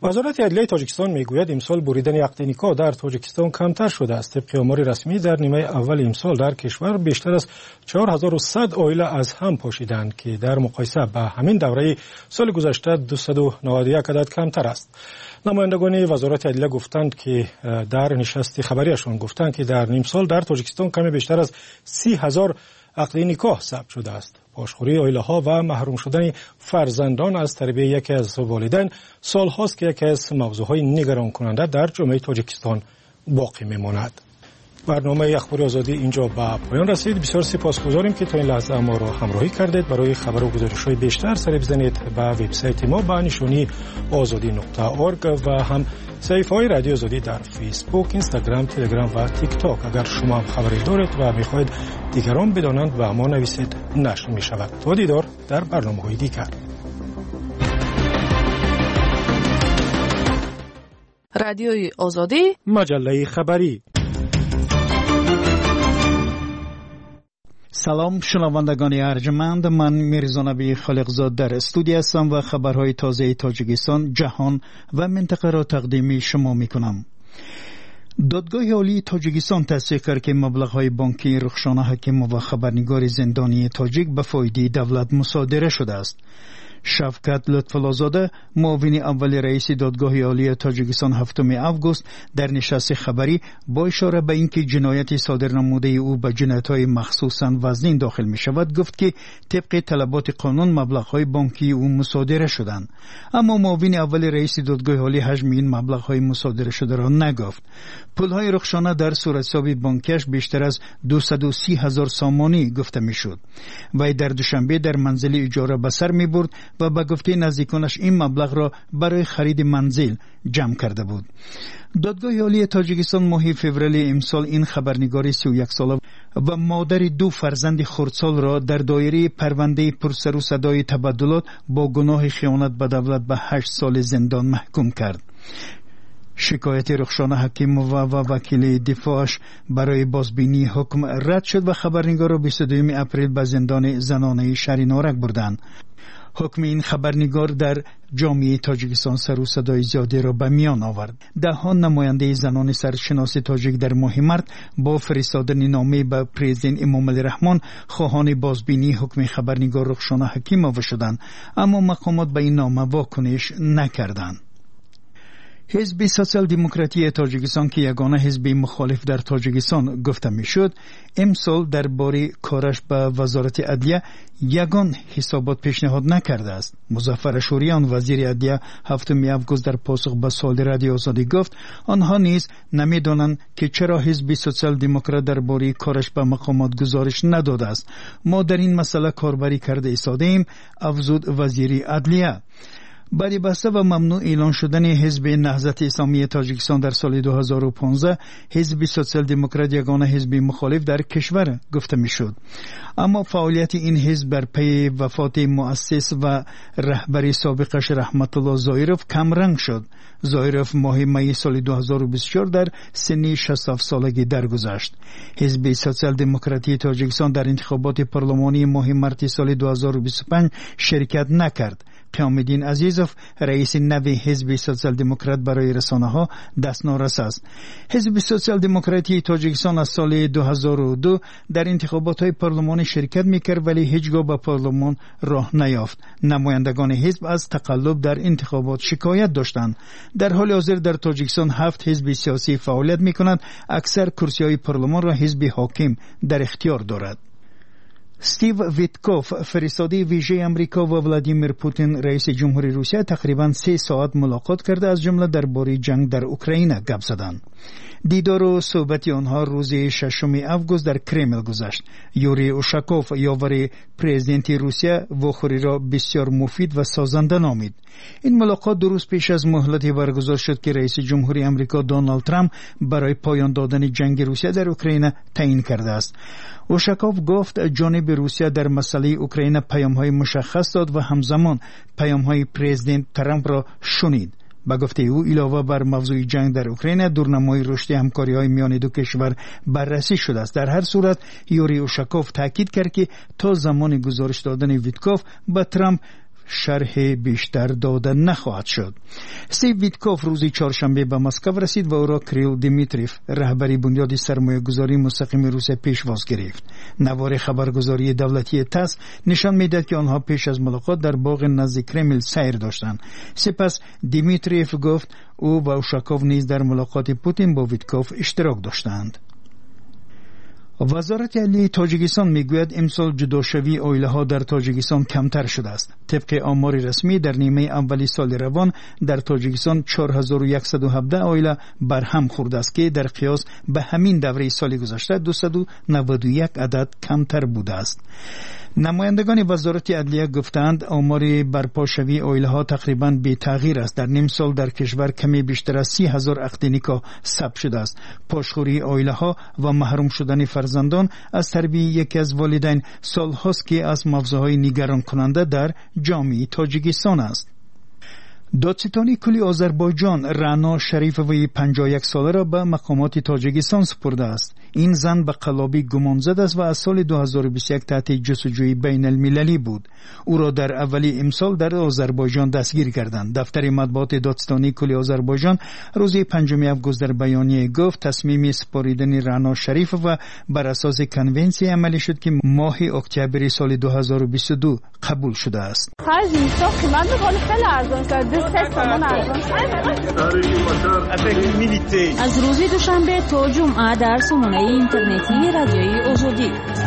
وزارت عدلیه تاجیکستان میگوید امسال بریدن عقد نکاح در تاجیکستان کمتر شده است. طبق آمار رسمی در نیمه اول امسال در کشور بیشتر از چهار هزار و صد عائله از هم پاشیدند که در مقایسه با همین دوره سال گذشته دویست و نود و یک عدد کمتر است. نمایندگان وزارت عدلیه گفتند که در نشست خبریشان گفتند که در نیم سال در تاجیکستان کمی بیشتر از سی هزار عقد نکاح ثبت شده است. پاشخوری عائله ها و محروم شدن فرزندان از تربیت یکی از والدین سال هاست که یکی از موضوع های نگران کننده در جامعه تاجیکستان باقی میماند. برنامه اخباری آزادی اینجا به پایان رسید. بسیار سپاسگزاریم که تا این لحظه ما را همراهی کردید. برای خبر و گزارش های بیشتر سر بزنید به وبسایت ما به نشانی آزادی نقطه اورگ و هم صفحه های رادیو آزادی در فیسبوک، اینستاگرام، تلگرام و تیک تاک. اگر شما هم خبری دارید و میخواهید دیگران بدانند و ما نویسید نشر می شود. تا دیدار در برنامه های دیگر. رادیوی آزادی، مجله خبری. سلام شنوندگان ارجمند، من میرزا نبی خالقزاد در استودیو هستم و خبرهای تازه تاجیکستان، جهان و منطقه را تقدیم شما میکنم. دادگاه عالی تاجیکستان تصدیق کرد که مبلغ‌های بانکی رخشانه حکیم و خبرنگار زندانی تاجیک به فایده دولت مصادره شده است. شفقت لطف‌الله‌زاده، معاون اول رئیس دادگاه عالی تاجیکستان هفتم آگوست در نشست خبری با اشاره به اینکه جنایت صادر نموده او به جنایت‌های مخصوصاً وزنین داخل می شود گفت که طبق طلبات قانون مبلغ‌های بانکی او مصادره شدند. اما معاون اول رئیس دادگاه عالی حجم این مبلغ‌های مصادره شده را نگفت. پول‌های رخشانه در صورتحساب بانکیش بیشتر از دویست و سی هزار سامانی گفته می‌شد. وی در دوشنبه در منزل اجاره به سر می‌برد و به گفته نزدیکانش این مبلغ را برای خرید منزل جمع کرده بود. دادگاه عالی تاجیکستان ماه فوریه امسال این خبرنگار سی و یک ساله و مادر دو فرزند خردسال را در دایره پرونده پرسر و صدای تبادلات با گناه خیانت به دولت به هشت سال زندان محکوم کرد. شکایت رخشانه حکیم و, و وکیل دفاعش برای بازبینی حکم رد شد و خبرنگار را بیست و دوم اپریل به زندان زنانه شهر نارک بردند. حکم این خبرنگار در جامعه تاجیکستان سر و صدای زیادی را به میان آورد. دهها نماینده زنان سرشناس تاجیک در ماه مارس با فرستادن نامه به پرزیدنت امام علی رحمان خواهان بازبینی حکم خبرنگار رخشانه حکیم شدند، اما مقامات به این نامه واکنش نکردند. حزب سوسیال دموکراتی تاجیکستان که یگانه حزب مخالف در تاجیکستان گفته میشد، امسال درباره کارش به وزارت عدلیه یگان حسابات پیشنهاد نکرده است. مظفر شوریان وزیر عدلیه هفتم آگوست در پاسخ به سوال رادیو آزادی گفت آنها نیز نمیدانند که چرا حزب سوسیال دموکرات درباره کارش به مقامات گزارش نداده است. ما در این مسئله کاربری کرده ایستاده ایم، افزود وزیر عدلیه. برای بسته و ممنوع اعلان شدن حزب نهضت اسلامی تاجیکستان در سال دو هزار و پانزده، حزب سوسیال دموکرات یگانه حزب مخالف در کشور گفته میشد. اما فعالیت این حزب بر پی وفات مؤسس و رهبر سابقش رحمت الله زایروف کم رنگ شد. زایروف ماه می سال دو هزار و بیست و چهار در سن شصت و هفت سالگی درگذشت. حزب سوسیال دموکراتی تاجیکستان در انتخابات پارلمانی ماه مارس سال دو هزار و بیست و پنج شرکت نکرد. قیامالدین عزیزوف رئیس نوی حزب سوسیال دموکرات برای رسانه ها دستنارس است. حزب سوسیال دموکراتی تاجیکستان از سال دو هزار و دو در انتخابات های پارلمانی شرکت میکرد ولی هیچگاه به پارلمان راه نیافت. نمایندگان حزب از تقلب در انتخابات شکایت داشتند. در حال حاضر در تاجیکستان هفت حزب سیاسی فعالیت میکنند. اکثر کرسی های پارلمان را حزب حاکم در اختیار دارد. استیو ویتکوف فرستاده ویژه امریکا و ولادیمیر پوتین رئیس جمهوری روسیه تقریباً سه ساعت ملاقات کرده، از جمله درباره جنگ در اوکراین گپ زدند. دیدار و صحبت آنها روز ششم آگوست در کرمل گذشت. یوری اوشاکوف یاور پرزیدنت روسیه واخوری را بسیار مفید و سازنده نامید. این ملاقات دو روز پیش از مهلتی برگزار شد که رئیس جمهوری آمریکا دونالد ترامپ برای پایان دادن جنگ روسیه در اوکراین تعیین کرده است. اوشاکوف گفت جانب روسیه در مسئله اوکراین پیام‌های مشخص داد و همزمان پیام‌های پرزیدنت ترامپ را شنید. با گفته او علاوه بر موضوع جنگ در اوکراین دورنمای رشد همکاری‌های میان دو کشور بررسی شده است. در هر صورت یوری اوشاکوف تاکید کرد که تا زمان گزارش دادن ویتکوف با ترامپ شرح بیشتر داده نخواهد شد. استیو ویتکوف روز چهارشنبه به مسکو رسید و او را کریل دیمیتریف رهبری بنیاد سرمایه گذاری مستقیم روسیه پیشواز گرفت. نوار خبرگزاری دولتی تاس نشان میدهد که آنها پیش از ملاقات در باغ نزدیک کرمل سیر داشتند. سپس دیمیتریف گفت او و اوشاکوف نیز در ملاقات پوتین با ویتکوف اشتراک داشتند. وزارت عدلیه تاجیکستان میگوید امسال جداشوی عائله ها در تاجیکستان کمتر شده است. طبق آمار رسمی در نیمه اولی سال روان در تاجیکستان چهار هزار و صد و هفده عائله برهم خورده است که در قیاس به همین دوره سال گذشته دویست و نود و یک عدد کمتر بوده است. نمایندگان وزارت عدلیه گفتند آمار برپاشوی عائله ها تقریباً بی تغییر است. در نیم سال در کشور کمی بیشتر از سی هزار عقد نکاح ثبت شده است. پاشخوری عائله ها و محروم شدن فرزندان از تربیت یکی از والدین سال هاست که از موضوعهای نگران کننده در جامعه تاجیکستان است. دادستانی کلی آذربایجان رعنا شریفوی پنجاه و یک ساله را به مقامات تاجیکستان سپرده است. این زن به قلابی گمانزد است و از سال دو هزار و بیست و یک تحت جستجوی بین المللی بود. او را در اولی امسال در آذربایجان دستگیر کردند. دفتر مطبوعات دادستانی کلی آذربایجان روز پنجم آگوست در بیانیه گفت تصمیم سپاریدن رعنا شریف و بر اساس کنونسی عملی شد که ماه اکتبر سال دو هزار و بیست و دو قبول شده است. از روز دوشنبه تا جمعه در سامانه اینترنتی رادیوی آزادی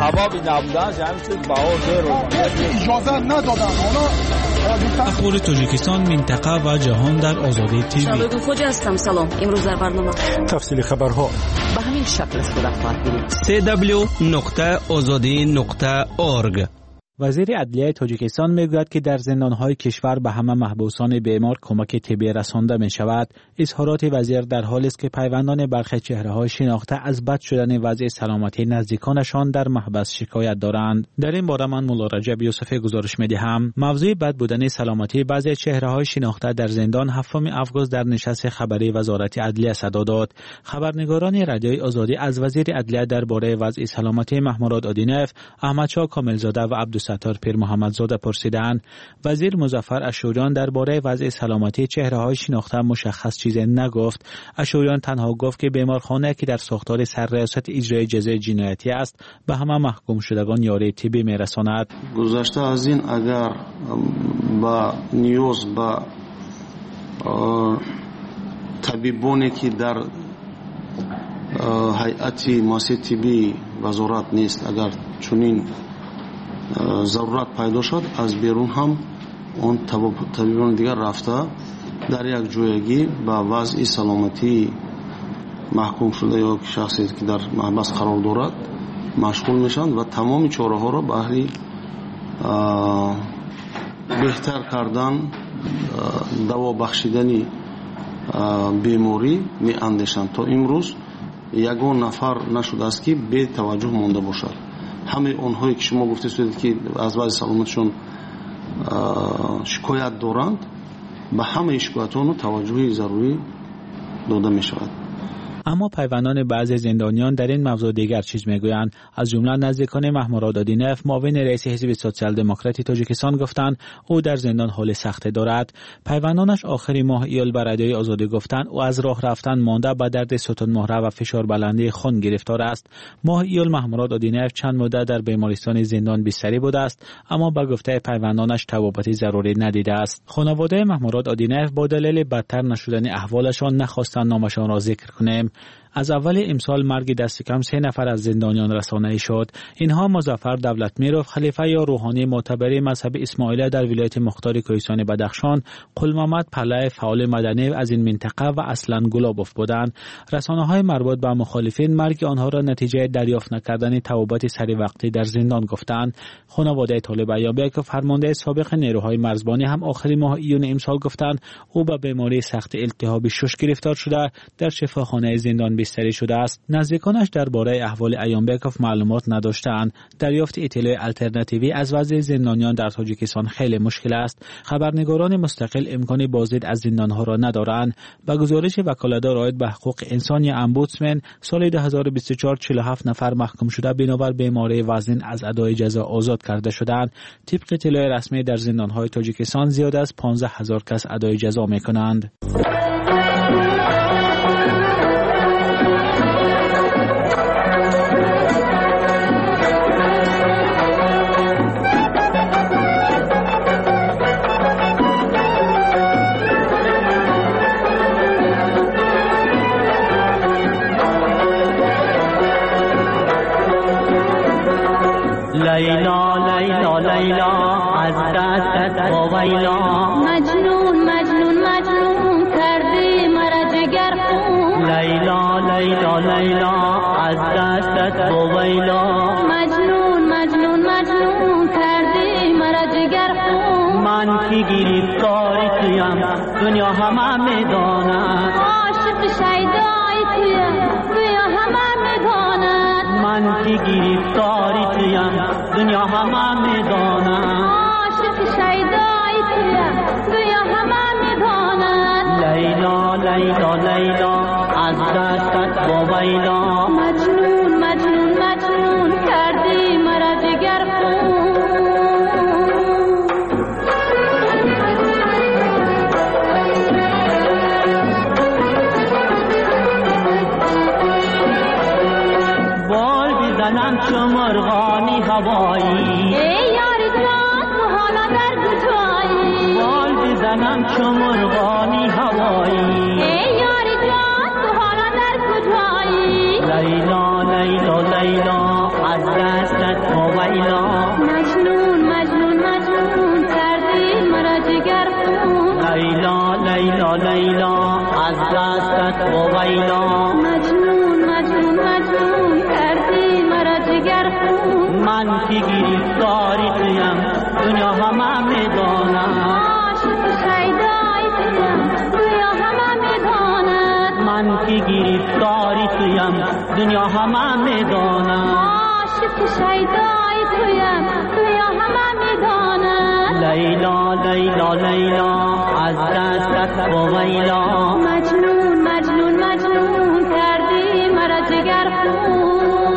اجازه ندادن. اخبار تاجیکستان، منطقه و جهان در آزادی تیوی. شبکه خوجه هستم. سلام. امروز در برنامه تفصیل خبرها به همین شکل است. خواهد بینید سی دبلیو نقطه آزادی نقطه اورگ. وزیر عدلیه تاجیکستان میگوید که در زندانهای کشور به همه محبوسان بیمار کمک طبی رسانده می شود. اظهارات وزیر در حالی است که پیوندان برخی چهره‌های شناخته از بد شدن وضع سلامتی نزدیکانشان در محبس شکایت دارند. در این باره من مولا رجب یوسفی گزارش می‌دهم. موضوع بد بودن سلامتی بعضی چهره‌های شناخته در زندان هفتم آگوست در نشست خبری وزارت عدلیه صدا داد. خبرنگاران رادیوی آزادی از وزیر عدلیه درباره وضع سلامتی محمود آدینف، احمدشاه کاملزاده و عبد ستار پیر محمدزاده پرسیدند. وزیر مظفر اشوریان درباره وضع سلامتی چهره‌های شناخته مشخص چیزی نگفت. اشوریان تنها گفت که بیمارخانه که در ساختار سرریاست اجرای جزای جنایتی است به همه محکوم شدگان یاری طبی میرساند. گذشته از این اگر با نیاز با طبیبانی که در هیئت مؤسسه طبی وزارت نیست اگر چنین ضرورت پیدا شد از بیرون هم اون طبیبان دیگر رفته در یک جایگی با وضع سلامتی محکوم شده یا شخصی که در محبس قرار دارد مشغول میشند و تمام چاره ها را بهر بهتر کردن دوا بخشیدن بیماری می اندیشند. تا امروز یگان نفر نشده است که بی توجه مانده باشد. همه اونهایی که شما گفته شدید که از وضع سلامتشون شکایت دارند به همه شکایت‌ها توجه ضروری داده می شود. اما پیوندان بعضی زندانیان در این موضوع دیگر چیز میگویند. از جمله نزدیکان محمود آدینف معاون رئیس حزب سوسیال دموکراتی تاجیکستان گفتند او در زندان حال سخت دارد. پیوندانش آخر ماه ایول بر رادیوی آزادی گفتند او از راه رفتن مانده به درد ستون مهره و فشار بلندی خون گرفتار است. ماه ایول محمود آدینف چند مدت در بیمارستان زندان بستری بوده است اما به گفته پیوندانش طبابتی ضروری ندیده است. خانواده محمود آدینف با دلیل بدتر نشدن احوالشان نخواستند نامشان را ذکر کنیم. از اول امسال مرگ دست کم سه نفر از زندانیان رسانه‌ای شد. اینها مظفر دولتمیروف، خلیفه یا روحانی معتبر مذهب اسماعیلیه در ولایت مختار کوهستان بدخشان، قلمحمد پله فعال مدنی از این منطقه و اصلا گلابوف بودند. رسانه‌های مربوط به مخالفین مرگ آنها را نتیجه دریافت نکردن توبت سری وقتی در زندان گفتند. خانواده طالب ایابی که فرمانده سابق نیروهای مرزبانی هم آخر ماه ایون امسال گفتند او به بیماری سخت التهاب شش گرفتار شده در شفاخانه زندان خاکستری شده است. نزدیکانش درباره احوال ایانبکوف معلومات نداشتند. دریافت اطلاع الترناتیوی از وضع زندانیان در تاجیکستان خیلی مشکل است. خبرنگاران مستقل امکان بازدید از زندانها را ندارند. با گزارش وکالتدار عاید به حقوق انسان یا امبودسمن، سال دو هزار و بیست و چهار چهل و هفت نفر محکوم شده بنابر بیماری وزن از ادای جزا آزاد کرده شدند. طبق اطلاع رسمی در زندانهای تاجیکستان زیاد از پانزده هزار کس ادای جزا میکنند. لیلا لیلا لیلا از دستت ویلا مجنون مجنون مجنون کردی مرا جگر خون لیلا لیلا لیلا از دستت ویلا مجنون مجنون مجنون کردی مرا جگر خون من کی گرفتاری تویم دنیا همه میداند عاشق شیدای تویم دنیا همه میداند من کی گرفتاری تویم دنیا همه میداند عاشق شیدای تویم دنیا همه میداند لیلا لیلا لیلا از دستت ویلا مجنون مجنون مجنون کردی مرا جگر خون بال بزنم چو مرغانی هوایی ای یار جان تو حالا در کجایی بال بزنم چو مرغانی هوایی ای یار جان تو حالا در کجایی لیلا لیلا لیلا از دستت ویلا مجنون مجنون مجنون کردی مرا جگر خون لیلا لیلا لیلا از دستت ویلا مجنون مجنون مجنون کردی مرا جگر خون من کی گرفتاری تویم دنیا همه میداند عاشق شیدای تویم دنیا همه میداند من کی گرفتاری تویم دنیا همه میداند عاشق شیدای تویم دنیا همه میداند لیلا لیلا لیلا از دستت ویلا مجنون مجنون مجنون کردی مرا جگر خون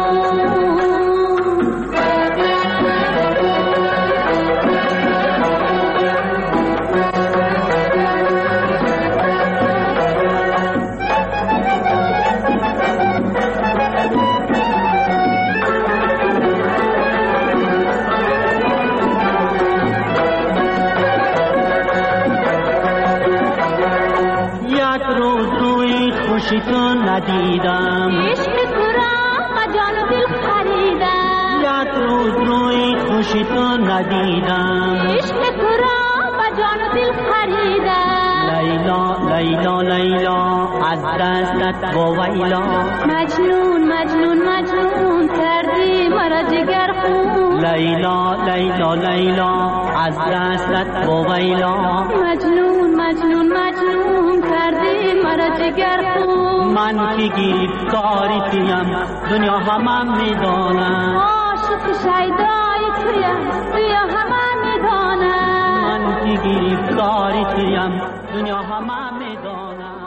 خوشی تو ندیدم عشق تو را و جان و دل خریدم یک روز روی خوشی تو ندیدم عشق تو را و جان و دل خریدم لیلا لیلا لیلا از دستت ویلا مجنون مجنون مجنون کردی مرا جگر خون لیلا لیلا لیلا از دستت ویلا مجنون مجنون مجنون کردی مرا جگر خون من کی گرفتاری تویم دنیا همه میداند عاشق شیدای تویم دنیا همه میداند من کی گرفتاری تویم دنیا همه میداند.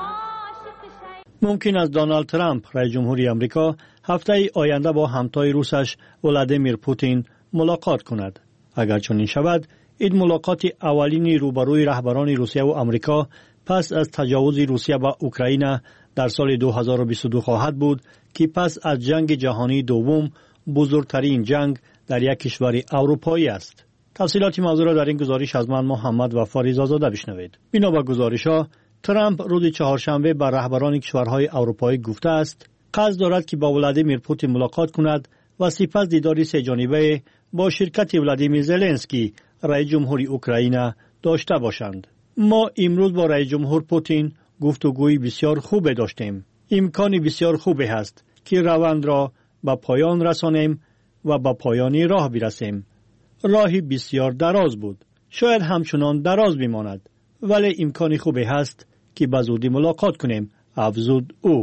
ممکن است دونالد ترامپ رئیس جمهوری آمریکا هفته آینده با همتای روسش ولادیمیر پوتین ملاقات کند. اگر چنین شود، این ملاقات اولین روبروی رهبران روسیه و آمریکا پس از تجاوز روسیه به اوکراین در سال دو هزار و بیست و دو خواهد بود که پس از جنگ جهانی دوم بزرگترین جنگ در یک کشور اروپایی است. تفصیلات موضوع را در این گزارش از من محمد وفا رضازاده بشنوید. بنا به گزارش‌ها، ترامپ روز چهارشنبه با رهبران کشورهای اروپایی گفته است قصد دارد که با ولادیمیر پوتین ملاقات کند و سپس دیداری سه جانبه با شرکت ولادیمیر زلنسکی رئیس جمهوری اوکراین داشته باشند. ما امروز با رئیس جمهور پوتین گفتگوی بسیار خوب داشتیم. امکانی بسیار خوبی است که روند را به پایان رسانیم و به پایانی راه برسیم. راهی بسیار دراز بود. شاید همچنان دراز بماند، ولی امکانی خوبی هست که به زودی ملاقات کنیم، افزود او.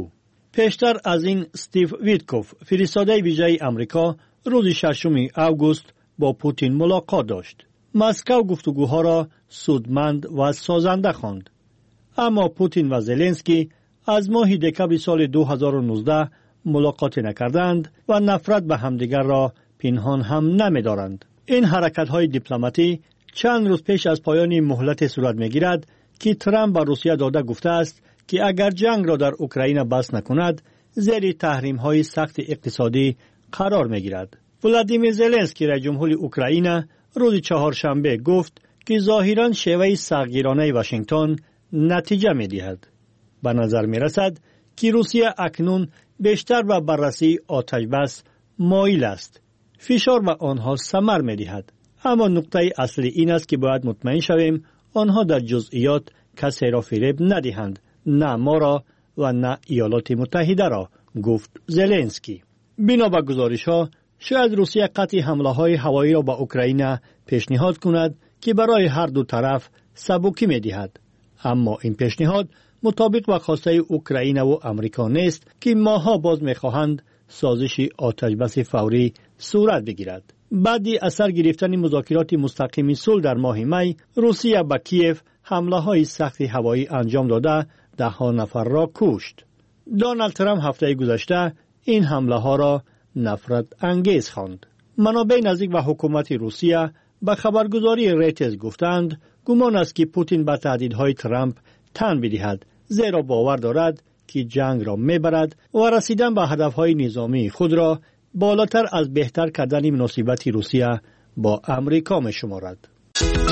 پیشتر از این استیو ویتکوف فرستاده ویژه آمریکا روز ششم آگوست با پوتین ملاقات داشت. مسکو گفتگوها را سودمند و سازنده خواند. اما پوتین و زلنسکی از ماه دکمبر سال دو هزار و نوزده ملاقات نکردند و نفرت به همدیگر را پنهان هم نمی‌دارند. این حرکت‌های دیپلماتی چند روز پیش از پایان مهلت صورت می‌گیرد که ترامپ به روسیه داده گفته است که اگر جنگ را در اوکراین بس نکند زیر تحریم‌های سخت اقتصادی قرار می‌گیرد. ولادیمیر زلنسکی رئیس جمهور اوکراین روز چهارشنبه گفت که ظاهراً شیوه سختگیرانه واشنگتن نتیجه می‌دهد. به نظر می‌رسد که روسیه اکنون بیشتر به بررسی آتش بس مایل است. فشار به آنها ثمر می‌دهد. اما نکته اصلی این است که باید مطمئن شویم آنها در جزئیات کسی را فریب ندهند، نه ما را و نه ایالات متحده را، گفت زلنسکی. بنا به گزارش‌ها شاید روسیه قطع حمله‌های هوایی را به اوکراین پیشنهاد کند که برای هر دو طرف سبکی می‌دهد. اما این پیشنهاد مطابق با خواسته اوکراین و آمریکا نیست که ماها باز می‌خواهند سازش آتش بس فوری صورت بگیرد. بعدی اثر گرفتن مذاکرات مستقیم صلح در ماه می، روسیه به کیف حمله‌های سخت هوایی انجام داده ده ها نفر را کشت. دونالد ترامپ هفته گذشته این حمله‌ها را نفرت انگیز خواند. منابع نزدیک به حکومت روسیه به خبرگزاری ریترز گفتند گمان است که پوتین به تهدیدهای ترامپ تن بدهد، زیرا باور دارد که جنگ را میبرد و رسیدن به هدفهای نظامی خود را بالاتر از بهتر کردن مناسبت روسیه با امریکا می شمارد.